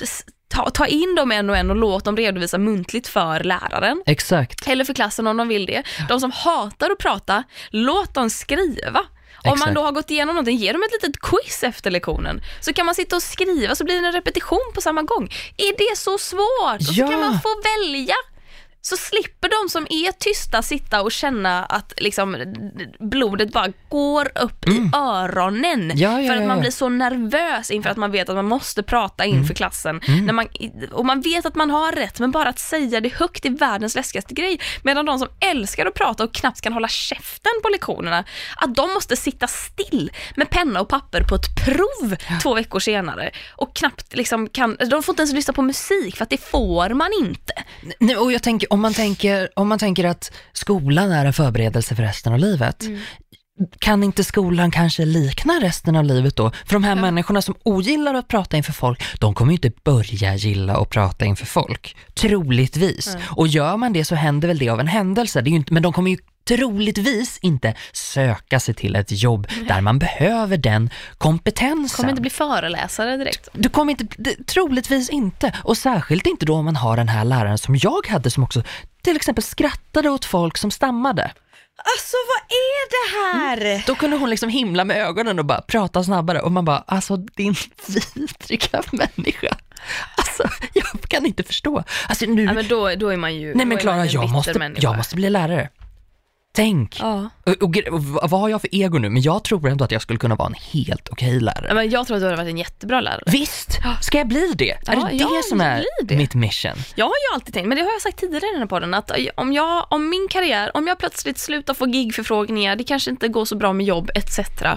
ta in dem en och låt dem redovisa muntligt för läraren. Exakt. Eller för klassen om de vill det. De som hatar att prata, låt dem skriva. Om man då har gått igenom någonting, ge dem ett litet quiz efter lektionen. Så kan man sitta och skriva, så blir det en repetition på samma gång. Är det så svårt? Och så kan man få välja. Så slipper de som är tysta sitta och känna att liksom blodet bara går upp i öronen. För att man blir så nervös inför att man vet att man måste prata inför klassen. Och man vet att man har rätt, men bara att säga det högt är världens läskigaste grej. Medan de som älskar att prata och knappt kan hålla käften på lektionerna, att de måste sitta still med penna och papper på ett prov 2 veckor senare. Och knappt liksom de får inte ens lyssna på musik, för att det får man inte. Nej, och jag tänker, om man tänker att skolan är en förberedelse för resten av livet, kan inte skolan kanske likna resten av livet då? För de här människorna som ogillar att prata inför folk, de kommer ju inte börja gilla att prata inför folk. Troligtvis. Och gör man det så händer väl det av en händelse. Det är ju inte, men de kommer ju troligtvis inte söka sig till ett jobb där man behöver den kompetensen. Kommer inte bli föreläsare direkt. Du kommer inte, troligtvis inte. Och särskilt inte då om man har den här läraren som jag hade, som också till exempel skrattade åt folk som stammade. Alltså, vad är det här? Då kunde hon liksom himla med ögonen och bara prata snabbare. Och man bara, alltså din vidriga människa. Alltså, jag kan inte förstå. Alltså, nu... Ja, men då är man ju... Nej, men Klara, jag måste bli lärare. Tänk. Ja. Och vad har jag för ego nu? Men jag tror ändå att jag skulle kunna vara en helt okej lärare. Ja, men jag tror att du har varit en jättebra lärare. Visst, ska jag bli det? Är det som är mitt mission? Jag har ju alltid tänkt, men det har jag sagt tidigare i den här podden, att om min karriär, om jag plötsligt slutar få gigförfrågningar, det kanske inte går så bra med jobb etc.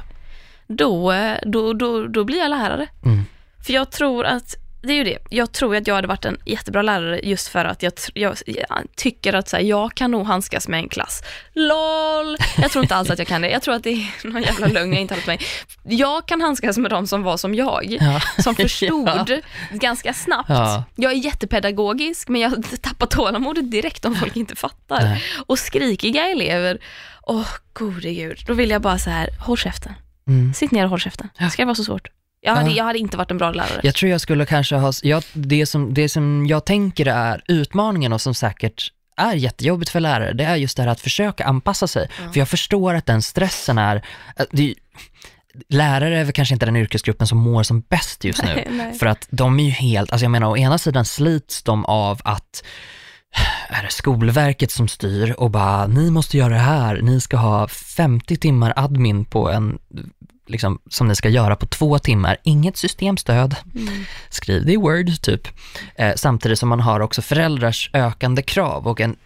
Då blir jag lärare. För jag tror att det är ju det. Jag tror att jag hade varit en jättebra lärare just för att jag tycker att så här, jag kan nog handskas med en klass. LOL! Jag tror inte alls att jag kan det. Jag tror att det är någon jävla lögn jag inte har mig. Jag kan handskas med dem som var som jag. Som förstod ganska snabbt. Jag är jättepedagogisk, men jag tappar tålamodet direkt om folk inte fattar. Och skrikiga elever, gode gud. Då vill jag bara så här, håll käften. Sitt ner och håll käften. Ska det vara så svårt? Jag hade inte varit en bra lärare. Jag tror jag skulle kanske ha... Det som jag tänker är utmaningen, och som säkert är jättejobbigt för lärare, det är just det här att försöka anpassa sig. För jag förstår att den stressen är... Lärare är väl kanske inte den yrkesgruppen som mår som bäst just nu. Nej. För att de är ju helt... Alltså jag menar, å ena sidan slits de av att... Är det Skolverket som styr och bara, ni måste göra det här. Ni ska ha 50 timmar admin på en... Liksom, som ni ska göra på 2 timmar. Inget systemstöd. Skriv det i Word typ. Samtidigt som man har också föräldrars ökande krav och en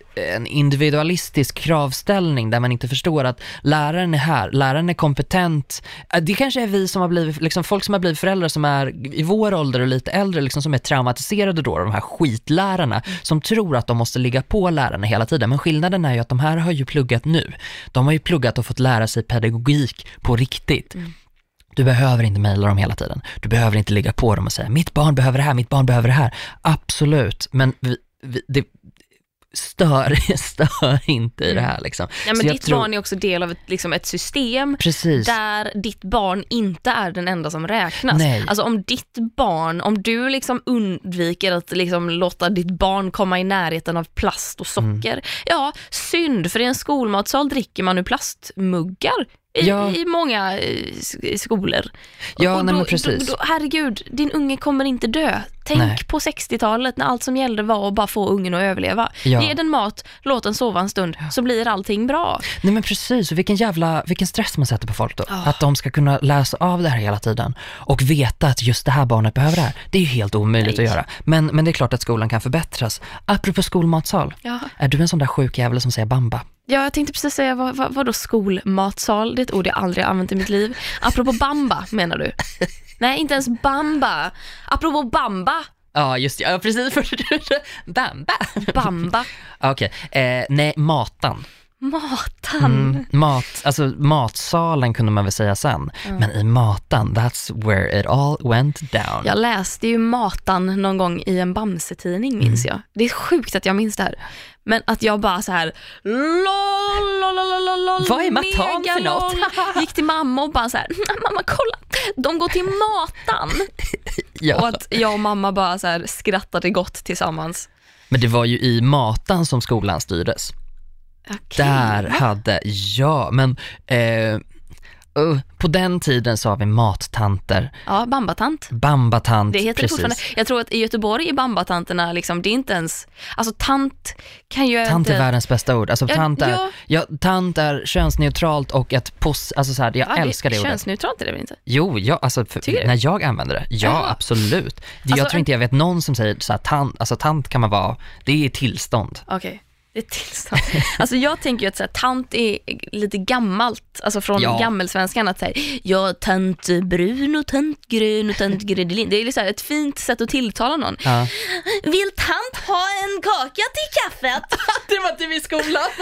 en individualistisk kravställning där man inte förstår att läraren är här, läraren är kompetent. Det kanske är vi som har blivit, liksom folk som har blivit föräldrar som är i vår ålder och lite äldre, liksom, som är traumatiserade då, de här skitlärarna som tror att de måste ligga på lärarna hela tiden. Men skillnaden är ju att de här har ju pluggat nu. De har ju pluggat och fått lära sig pedagogik på riktigt. Du behöver inte mejla dem hela tiden. Du behöver inte ligga på dem och säga mitt barn behöver det här, mitt barn behöver det här. Absolut, men det stör inte i det här liksom. Ja, men ditt barn är också del av ett system. Precis. Där ditt barn inte är den enda som räknas. Nej. Alltså om du liksom undviker att liksom låta ditt barn komma i närheten av plast och socker. Ja, synd, för i en skolmatsal dricker man ur plastmuggar. I många skolor. Ja, och nej, men precis. Herregud, din unge kommer inte dö. Tänk på 60-talet när allt som gällde var att bara få ungen att överleva. Ge den mat, låt den sova en stund, så blir allting bra. Nej, men precis, och vilken stress man sätter på folk då. Att de ska kunna läsa av det här hela tiden och veta att just det här barnet behöver det här. Det är ju helt omöjligt att göra. Men det är klart att skolan kan förbättras. Apropå skolmatsal, är du en sån där sjuk jävel som säger bamba? Ja, jag tänkte precis säga, vad då skolmatsal? Det är ett ord jag aldrig använt i mitt liv. Apropå bamba, menar du? Nej, inte ens bamba. Apropå bamba. Ja, just det. Ja, precis. Bamba. Bamba. Okej. Nej, matan. Matan. Alltså matsalen kunde man väl säga sen. Men i matan, that's where it all went down. Jag läste ju matan någon gång i en Bamse-tidning, minns jag. Det är sjukt att jag minns det här. Men att jag bara så här vad är matan för något? Gick till mamma och bara så här, mamma kolla, de går till matan. Och att jag och mamma bara så här skrattade gott tillsammans. Men det var ju i matan som skolan styrdes. Okay. Där hade men på den tiden så har vi mattanter. Ja, bambatant. Bambatant, det heter precis. Det fortfarande. Jag tror att i Göteborg är bambatanterna liksom, det är inte ens, alltså tant kan ju tant är världens bästa ord. Alltså tant är könsneutralt och ett alltså så här, jag älskar det ordet. Könsneutralt är det väl inte? Jo, alltså när jag använder det. Ja, absolut. Jag tror inte jag vet någon som säger så här, tant kan man vara, det är tillstånd. Okej. Det är tillstånd. Alltså jag tänker ju att så här, tant är lite gammalt, alltså från gammelsvenskan, att säga tant brun och tant grön och tant gredelin. Det är liksom ett fint sätt att tilltala någon. Vill tant ha en kaka till kaffet? Det var till i skolan.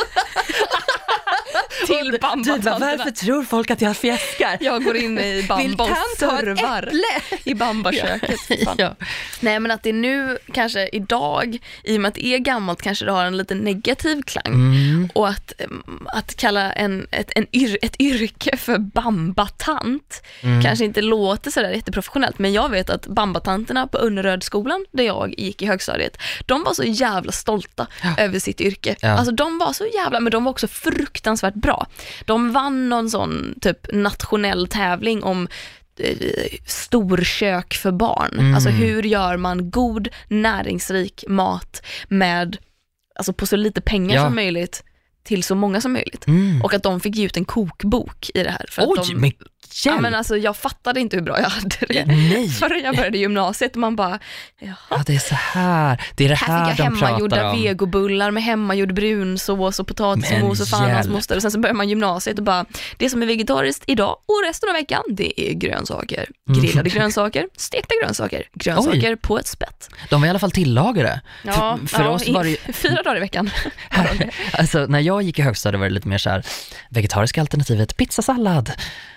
Till bambatanterna. Varför tror folk att jag fjäskar? Jag går in i bamba och servar i bambaköket. Nej, men att det nu kanske idag, i och med att det är gammalt, kanske det har en liten negativ klang. Och att kalla ett yrke för bambatant kanske inte låter sådär jätteprofessionellt, men jag vet att bambatanterna på Önnerödskolan där jag gick i högstadiet, de var så jävla stolta över sitt yrke. Alltså de var så jävla, men de var också fruktansvärt bra. De vann någon sån typ nationell tävling om storkök för barn. Alltså hur gör man god näringsrik mat med, alltså på så lite pengar som möjligt till så många som möjligt. Och att de fick ge ut en kokbok i det här. För men alltså, jag fattade inte hur bra jag hade det. Förrän jag började gymnasiet och man bara, ja, det är så här. Det är det här fick jag de pratar om. hemmagjorda vegobullar med hemmagjord brunsås och potatismos och fan hans moster. Och sen så börjar man gymnasiet och bara, det som är vegetariskt idag och resten av veckan, det är grönsaker. Grillade grönsaker, stekta grönsaker på ett spett. De var i alla fall tillagade. För oss var det 4 dagar i veckan. Alltså när jag gick i högstadiet var det lite mer så här, vegetariska alternativet pizzasallad.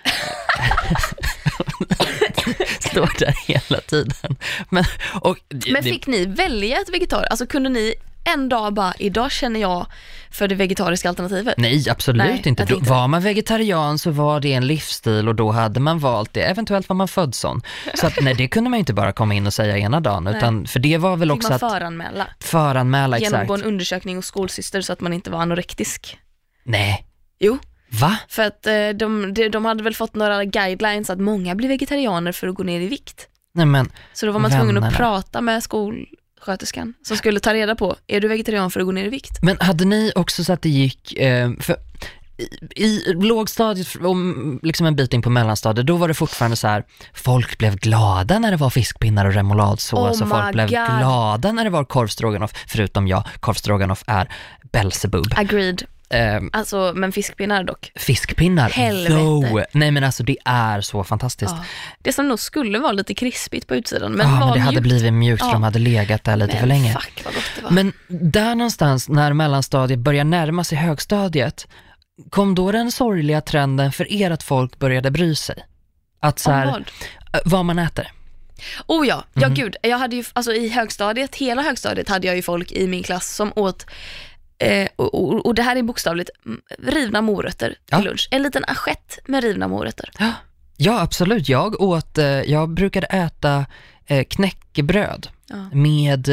Står där hela tiden. Men fick ni välja ett vegetariskt? Alltså kunde ni en dag bara, idag känner jag för det vegetariska alternativet? Nej, absolut inte. Var man vegetarian så var det en livsstil och då hade man valt det. Eventuellt var man född sån. Så att, nej, det kunde man inte bara komma in och säga ena dagen. Utan, för det var väl också man att föranmäla, exakt. Genomgå en undersökning hos skolsyster så att man inte var anorektisk. Nej. Jo. Va? För att de hade väl fått några guidelines att många blir vegetarianer för att gå ner i vikt. Nej, men så då var man tvungen att prata med skolsköterskan som skulle ta reda på, är du vegetarian för att gå ner i vikt? Men hade ni också så att det gick, för i lågstadiet och liksom en bit in på mellanstadiet, då var det fortfarande så här, folk blev glada när det var fiskpinnar och remouladsås och folk blev glada när det var korvstroganoff, förutom korvstroganoff är Belzebub. Agreed. Alltså, men fiskpinnar dock. Fiskpinnar? Helvete. Nej, men alltså det är så fantastiskt. Det som nog skulle vara lite krispigt på utsidan, men men det hade blivit mjukt för de hade legat där lite för länge. Fuck, vad gott det var. Men där någonstans när mellanstadiet börjar närma sig högstadiet, kom då den sorgliga trenden för er att folk började bry sig? Att så här, vad man äter. Oh ja, gud. Jag hade ju, alltså i högstadiet, hela högstadiet hade jag ju folk i min klass som åt och det här är bokstavligt rivna morötter till lunch. En liten assiett med rivna morötter. Ja, absolut. Jag brukade äta knäckebröd med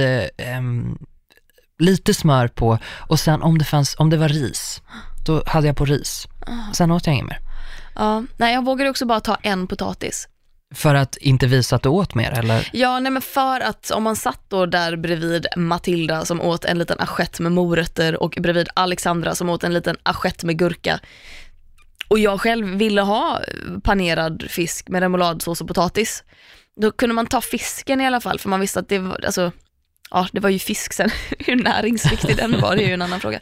lite smör på, och sen om det var ris, då hade jag på ris. Sen åt jag inget mer. Nej, jag vågade också bara ta en potatis. För att inte visa att du åt mer, eller? Ja, nej, men för att om man satt då där bredvid Matilda som åt en liten assiett med morötter och bredvid Alexandra som åt en liten assiett med gurka, och jag själv ville ha panerad fisk med remouladsås och potatis, då kunde man ta fisken i alla fall, för man visste att det var, alltså, det var ju fisk sen. Hur näringsriktig den var, det är ju en annan fråga.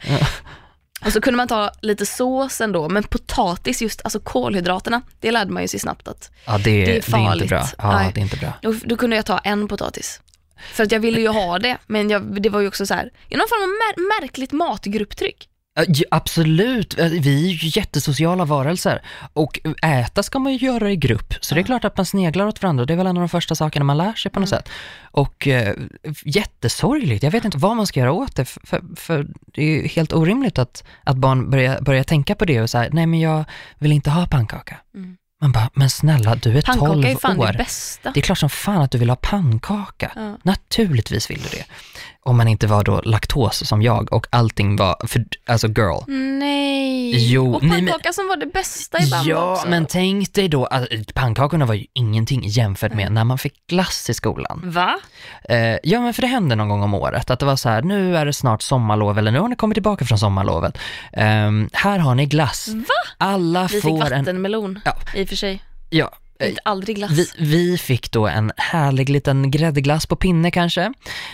Och så kunde man ta lite sås ändå, men potatis, just alltså kolhydraterna, det lärde man ju sig snabbt att det är farligt. Det är inte bra. Det är inte bra. Då kunde jag ta en potatis. För att jag ville ju ha det, men det var ju också så här, i någon form av märkligt matgrupptryck. Ja, absolut, vi är ju jättesociala varelser, och äta ska man ju göra i grupp, så det är klart att man sneglar åt varandra. Det är väl en av de första sakerna man lär sig på något sätt. Och jättesorgligt, jag vet inte vad man ska göra åt det, för det är ju helt orimligt att barn börjar tänka på det och säga, nej men jag vill inte ha pannkaka. Man bara, men snälla, du är 12 år. Pannkaka är fan det bästa. Det är klart som fan att du vill ha pannkaka. Naturligtvis vill du det. Om man inte var då laktos som jag och allting var, alltså girl. Nej. Jo, och pannkaka som var det bästa i Bambi också. Men tänk dig då, att pannkakorna var ju ingenting jämfört med när man fick glass i skolan. Va? Ja, men för det hände någon gång om året att det var så här, nu är det snart sommarlov, eller nu har ni kommit tillbaka från sommarlovet. Här har ni glass. Va? Alla vi får fick vattenmelon, i och för sig. Ja. Inte aldrig glass. Vi fick då en härlig liten gräddglass på pinne kanske.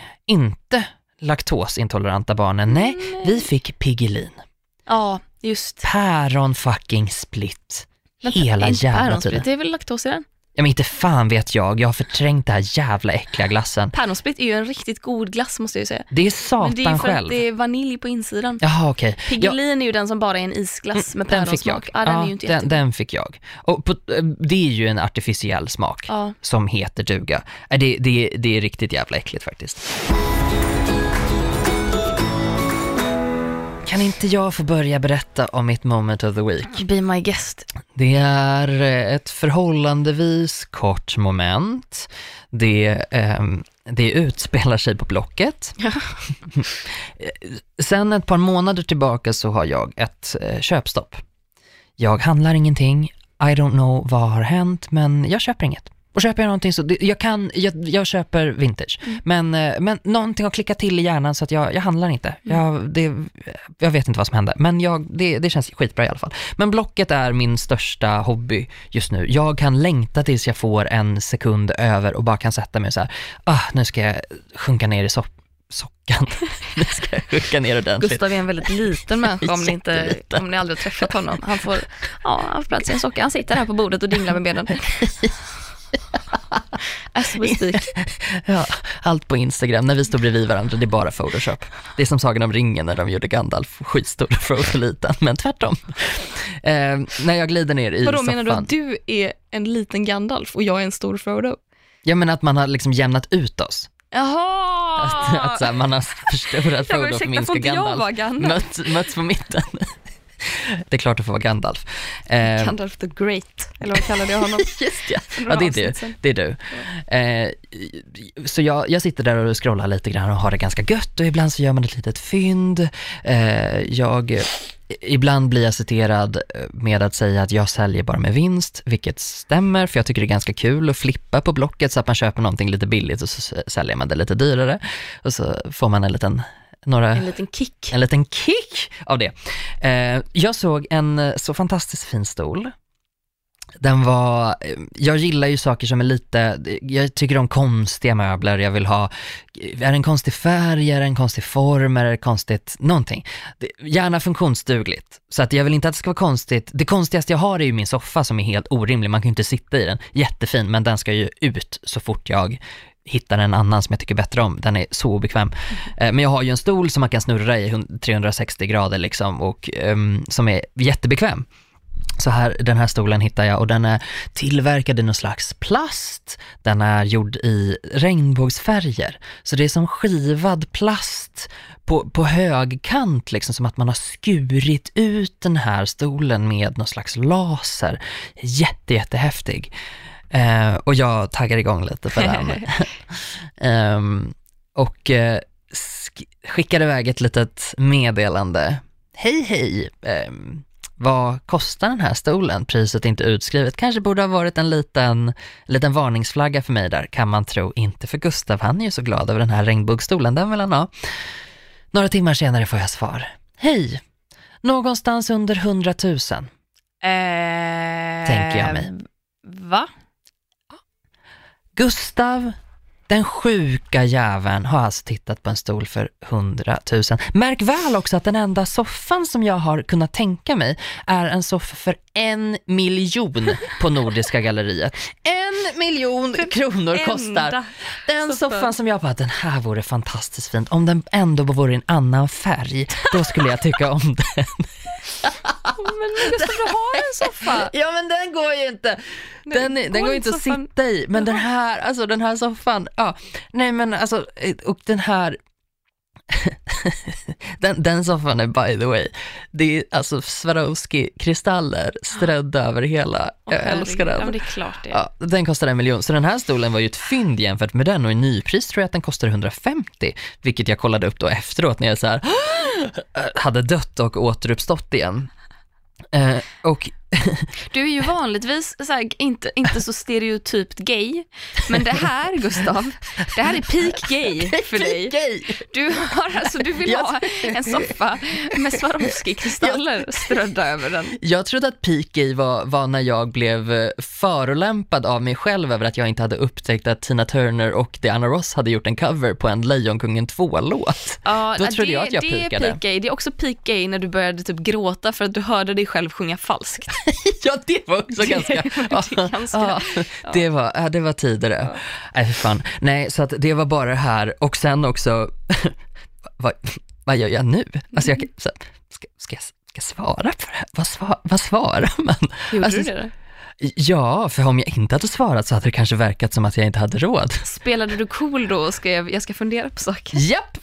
Inte laktosintoleranta barnen. Nej, vi fick Piggelin. Ja, just. Päron fucking split. Hela jävla tiden. Det är väl laktos i den? Ja, men inte fan vet jag. Jag har förträngt det här jävla äckliga glassen. Päronsplit är ju en riktigt god glass, måste jag ju säga. Det är satan själv. Men det är för att det är vanilj på insidan. Jaha, okej. Piggelin är ju den som bara är en isglass med päronsmak. Den är ju inte jättegod. Den fick jag. Och det är ju en artificiell smak som heter duga. Det är riktigt jävla äckligt faktiskt. Kan inte jag få börja berätta om mitt moment of the week? Be my guest. Det är ett förhållandevis kort moment. Det utspelar sig på Blocket. Sen ett par månader tillbaka så har jag ett köpstopp. Jag handlar ingenting. I don't know vad har hänt, men jag köper inget. Och köper jag någonting så jag köper vintage. Men någonting har klickat till i hjärnan så att jag handlar inte. Jag vet inte vad som hände, men det känns skitbra i alla fall. Men Blocket är min största hobby just nu. Jag kan längta tills jag får en sekund över och bara kan sätta mig så här. Nu ska jag sjunka ner i sockan. Nu ska jag sjunka ner ordentligt. Gustav är en väldigt liten människa om ni aldrig har träffat honom. Han får plats i en socka. Han sitter här på bordet och dinglar med benen. As we speak. Ja, allt på Instagram. När vi står bredvid varandra, det är bara Photoshop. Det är som Sagan om ringen när de gjorde Gandalf skitstor och Frodo liten, men tvärtom. När jag glider ner i soffan. Menar du att du är en liten Gandalf och jag är en stor Frodo? Ja, men att man har liksom jämnat ut oss. Jaha! Att så här, man har förstorat Frodo för minska Gandalf. Möts på mitten. Det är klart att få vara Gandalf. Gandalf the Great, eller vad kallar jag honom? Just ja, det är du. Så jag sitter där och scrollar lite grann och har det ganska gött, och ibland så gör man ett litet fynd. Ibland blir jag citerad med att säga att jag säljer bara med vinst, vilket stämmer, för jag tycker det är ganska kul att flippa på Blocket så att man köper någonting lite billigt och så säljer man det lite dyrare, och så får man en liten En liten kick av det. Jag såg en så fantastiskt fin stol. Jag gillar ju saker som är lite, jag tycker om konstiga möbler, jag vill ha, är det en konstig färg, är det en konstig form, är det konstigt någonting, gärna funktionsdugligt, så att jag vill inte att det ska vara konstigt. Det konstigaste jag har är ju min soffa som är helt orimlig, man kan ju inte sitta i den, jättefin, men den ska ju ut så fort jag hittar en annan som jag tycker bättre om. Den är så obekväm. Men jag har ju en stol som man kan snurra i 360 grader liksom, och som är jättebekväm. Så den här stolen hittar jag, och den är tillverkad i någon slags plast. Den är gjord i regnbågsfärger. Så det är som skivad plast på högkant, liksom, som att man har skurit ut den här stolen med någon slags laser. Jättehäftig. Och jag taggar igång lite för den. Och skickade iväg ett litet meddelande. Hej. Vad kostar den här stolen? Priset är inte utskrivet. Kanske borde ha varit en liten varningsflagga för mig där. Kan man tro. Inte för Gustav. Han är ju så glad över den här regnbågsstolen. Den vill han ha. Några timmar senare får jag svar. Hej. Någonstans under 100 000. Tänker jag mig. Va? Gustav, den sjuka jäveln, har alltså tittat på en stol för 100 000. Märk väl också att den enda soffan som jag har kunnat tänka mig är en soffa för 1 miljon på Nordiska galleriet. 1 miljon kronor kostar den soffan som jag bara, den här vore fantastiskt fint. Om den ändå vore en annan färg, då skulle jag tycka om den. Men Gustav, du har en soffa. Ja, men den går ju inte. Den går inte att sitta i. Men den här soffan. Ja, nej men alltså, och den här den soffan är, by the way, det är alltså Swarovski-kristaller strödda över hela. Jag älskar den. Ja, det är klart det. Ja, den kostar 1 miljon. Så den här stolen var ju ett fynd jämfört med den, och i nypris tror jag att den kostar 150, vilket jag kollade upp då efteråt när jag så här hade dött och återuppstått igen. Och du är ju vanligtvis så här, inte så stereotypt gay, men det här, Gustav, det här är peak gay för dig. Du vill ha en soffa med Swarovski-kristaller strödda över den. Jag trodde att peak gay var när jag blev förolämpad av mig själv över att jag inte hade upptäckt att Tina Turner och Diana Ross hade gjort en cover på en Lejonkungen 2-låt. Ja, då trodde jag att jag peakade. Det är peak gay. Det är också peak gay när du började typ gråta för att du hörde dig själv sjunga falskt. Ja, det var också det var tidigare. Nej, för fan. Nej, så att det var bara det här. Och sen också vad gör jag nu? Alltså jag ska svara på det här. Vad svarar man? Gjorde alltså, du det? Ja, för om jag inte hade svarat så hade det kanske verkat som att jag inte hade råd. Spelade du cool då och skrev jag ska fundera på saker? Japp!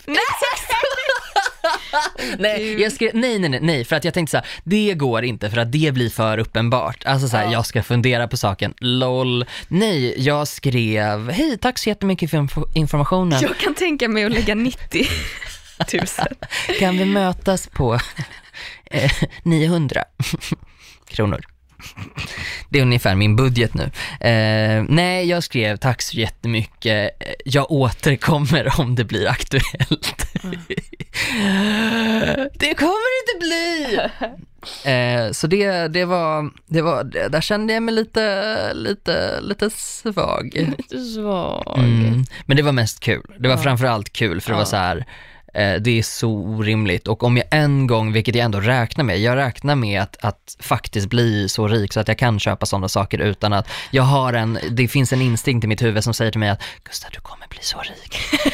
Nej, för att jag tänkte så här, det går inte för att det blir för uppenbart. Alltså så här, jag ska fundera på saken. LOL. Nej, jag skrev, hej, tack så jättemycket för informationen. Jag kan tänka mig att lägga 90 000. Kan vi mötas på 900 kronor? Det är ungefär min budget nu. Nej, jag skrev tack så jättemycket. Jag återkommer om det blir aktuellt. Det kommer inte bli. Så det var där kände jag mig lite svag. Lite svag. Men det var mest kul. Det var framförallt kul för det var så här. Det är så orimligt, och om jag en gång, vilket jag ändå räknar med, jag räknar med att faktiskt bli så rik så att jag kan köpa sådana saker utan att jag har det finns en instinkt i mitt huvud som säger till mig att Gustav, du kommer bli så rik.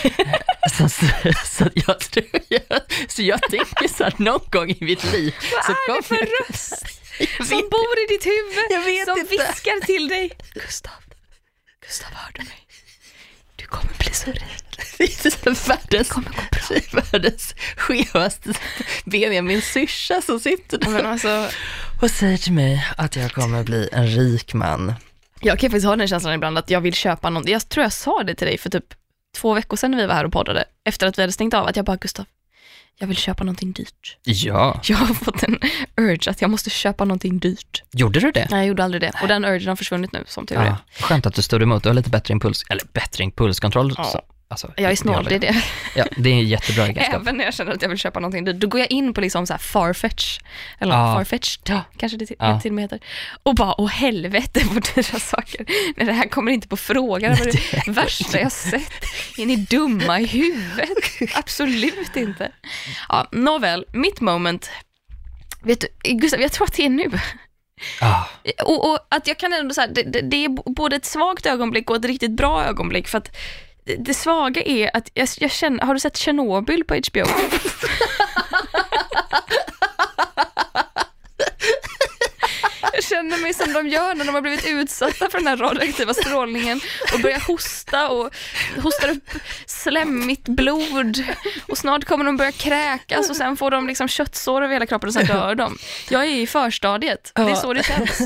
så jag tänker så här, någon gång i mitt liv så vad är det för röst som bor i ditt huvud som inte viskar till dig? Gustav, hör du mig? Du kommer bli så rik. Världens skevaste Benjamin syrsa som sitter där och säger till mig att jag kommer bli en rik man. Jag kan faktiskt ha den känslan ibland att jag vill köpa något. Jag tror jag sa det till dig för typ 2 veckor sedan när vi var här och poddade, efter att vi hade stängt av, att jag bara, Gustav, jag vill köpa någonting dyrt. Ja. Jag har fått en urge att jag måste köpa någonting dyrt. Gjorde du det? Nej, jag gjorde aldrig det. Och den urgen har försvunnit nu, som tur är. Skönt att du stod emot. Du har lite bättre impulskontroll. Ja. Alltså, Jag är snål, det är det. Ja, det är en jättebra egenskap. Även när jag känner att jag vill köpa någonting, då går jag in på liksom så här Farfetch, eller Farfetch, kanske det till och med heter, och bara, helvete vad dyra saker. Nej, det här kommer inte på frågan. Det var det värsta jag sett. Är ni dumma i huvudet? Absolut inte. Ja, nåväl, mitt moment. Vet du, Gustav, jag tror att det är nu. Och att jag kan ändå säga, det är både ett svagt ögonblick och ett riktigt bra ögonblick, för att det svaga är att jag känner, har du sett Chernobyl på HBO? Jag känner mig som de gör när de har blivit utsatta för den här radioaktiva strålningen och börjar hosta och hostar upp slemmigt blod, och snart kommer de börja kräkas och sen får de liksom köttsår över hela kroppen och sen dör de. Jag är i förstadiet. Det är så det känns.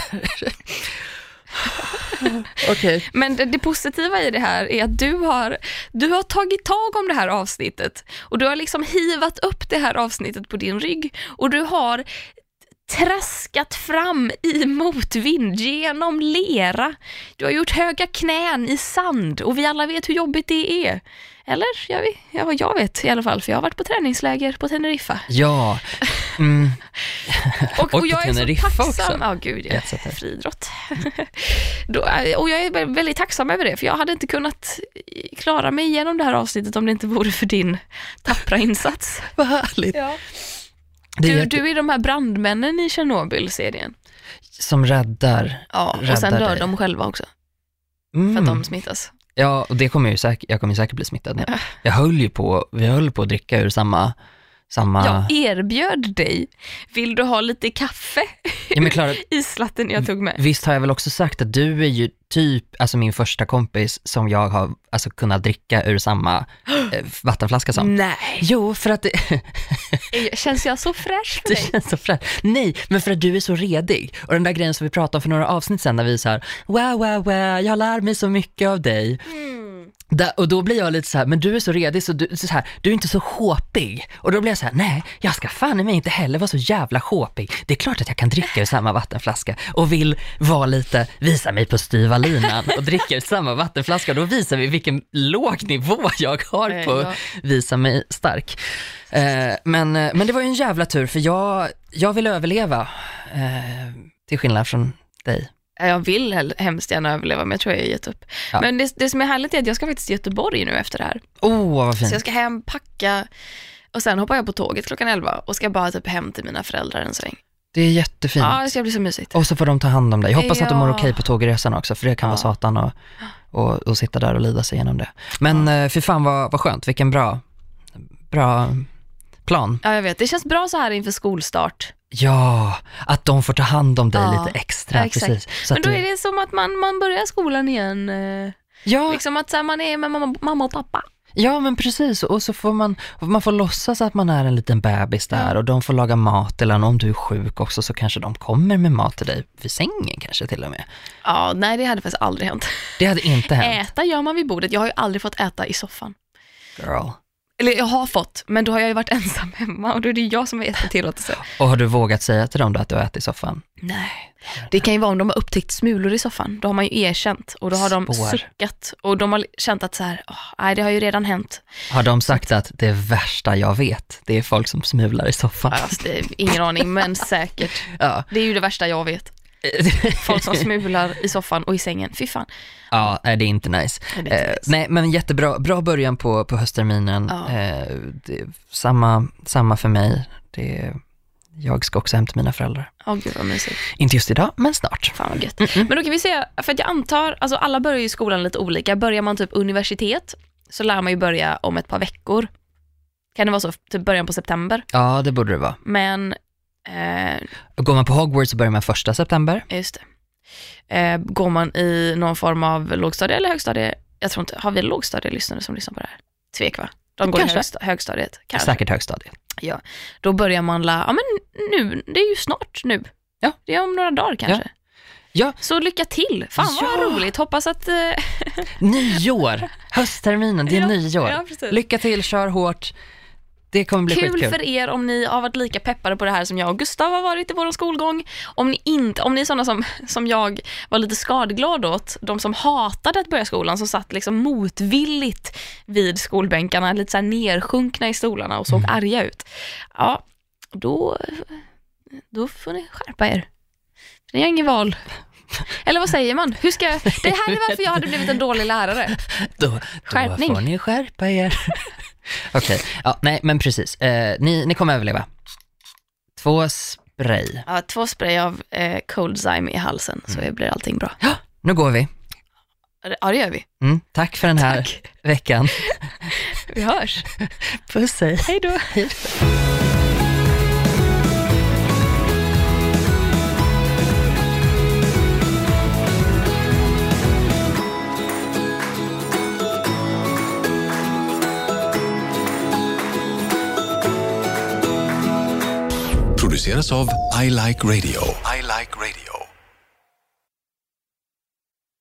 Okay. Men det positiva i det här är att du har tagit tag om det här avsnittet, och du har liksom hivat upp det här avsnittet på din rygg, och du har traskat fram i motvind genom lera. Du har gjort höga knän i sand, och vi alla vet hur jobbigt det är. Eller? Jag vet i alla fall, för jag har varit på träningsläger på Teneriffa. Ja. Och jag är Teneriffa så tacksam. också. Gud, jag är friidrott. Och jag är väldigt tacksam över det, för jag hade inte kunnat klara mig igenom det här avsnittet om det inte vore för din tappra insats. Vad härligt. Ja. Du är de här brandmännen i Chernobyl-serien. Som räddar. Ja, och sen dör de själva också. För att de smittas. Ja, och det kommer jag kommer säkert bli smittad nu. Vi höll på att dricka ur samma... Jag erbjöd dig. Vill du ha lite kaffe? Ja, men Klara, i slatten jag tog med. Visst har jag väl också sagt att du är ju typ min första kompis som jag har kunnat dricka ur samma vattenflaska som. Nej. Jo, för att känns jag så fräsch för dig? Det känns så fräsch. Nej, men för att du är så redig. Och den där grejen som vi pratade om för några avsnitt sedan, när vi så här, wow, jag lär mig så mycket av dig. Och då blir jag lite så här, men du är så redig, så du är inte så håpig. Och då blir jag så här, nej, jag ska fan i mig inte heller vara så jävla håpig. Det är klart att jag kan dricka ur samma vattenflaska och vill visa mig på styva linan och dricka ur samma vattenflaska. Då visar vi vilken låg nivå jag har på visa mig stark. Men det var ju en jävla tur, för jag vill överleva, till skillnad från dig. Jag vill hemskt gärna överleva, men jag tror jag är gett upp. Ja. Men det som är härligt är att jag ska faktiskt till Göteborg nu efter det här. Vad fint. Så jag ska hem, packa, och sen hoppar jag på tåget klockan 11 och ska bara typ hem till mina föräldrar en sväng. Det är jättefint. Ja, det ska bli så mysigt. Och så får de ta hand om dig. Jag hoppas att de mår okej på tågresan också, för det kan vara satan och sitta där och lida sig igenom det. Men för fan vad skönt, vilken bra plan. Ja, jag vet. Det känns bra så här inför skolstart. Ja, att de får ta hand om dig lite extra. Ja, precis. Så men då är det som att man börjar skolan igen. Ja. Liksom att så här, man är med mamma och pappa. Ja, men precis. Och så får man får låtsas att man är en liten bebis där, och de får laga mat, eller om du är sjuk också så kanske de kommer med mat till dig vid sängen kanske till och med. Ja, nej, det hade faktiskt aldrig hänt. Det hade inte hänt. Äta gör man vid bordet. Jag har ju aldrig fått äta i soffan. Girl. Eller jag har fått, men då har jag ju varit ensam hemma, och då är det jag som har gett tillåtelse. Och har du vågat säga till dem då att du har ätit i soffan? Nej. Det kan ju vara om de har upptäckt smulor i soffan. Då har man ju erkänt, och då har de suckat, och de har känt att så här, nej, det har ju redan hänt. Har de sagt att det värsta jag vet, det är folk som smular i soffan? Ja, alltså, det är ingen aning, men säkert. Ja. Det är ju det värsta jag vet. Folk som smular i soffan och i sängen. Fy fan. Ja, det är inte nice. Nej, men jättebra. Bra början på höstterminen. Samma för mig. Jag ska också hem till mina föräldrar. Gud vad mysigt. Inte just idag, men snart. Fan vad gött. Men då kan vi säga, för att jag antar, alltså alla börjar ju skolan lite olika. Börjar man typ universitet, så lär man ju börja om ett par veckor. Kan det vara så, typ början på september? Ja, det borde det vara. Men går man på Hogwarts så börjar man 1 september. Just det. Går man i någon form av lågstadie eller högstadie? Jag tror inte, har vi lågstadielyssnare som lyssnar på det här? Tvek, va? De går i högstadiet. Kanske. Säkert högstadiet. Ja, då börjar man men nu, det är ju snart nu. Ja. Det är om några dagar kanske. Ja. Så lycka till. Fan vad roligt. Hoppas att... Nyår. Höstterminen, det är nyår. Ja, lycka till, kör hårt. Det kommer bli skitkul. Kul för er om ni har varit lika peppade på det här som jag och Gustav har varit i vår skolgång. Om ni är sådana som jag var lite skadglad åt, de som hatade att börja skolan, som satt liksom motvilligt vid skolbänkarna, lite så här nersjunkna i stolarna och såg arga ut. Ja, då får ni skärpa er. Ni har ingen val. Eller vad säger man? Det här är varför jag hade blivit en dålig lärare. Skärpning. Då får ni skärpa er. Okej, ja, nej men precis. Ni kommer överleva. 2 spray. Ja, 2 spray av Cold Zyme i halsen, så blir allting bra. Ja, nu går vi. Ja, det gör vi. Tack för den här veckan. Vi hörs. Puss, hej. Hej då. Produceras av I Like Radio. I Like Radio.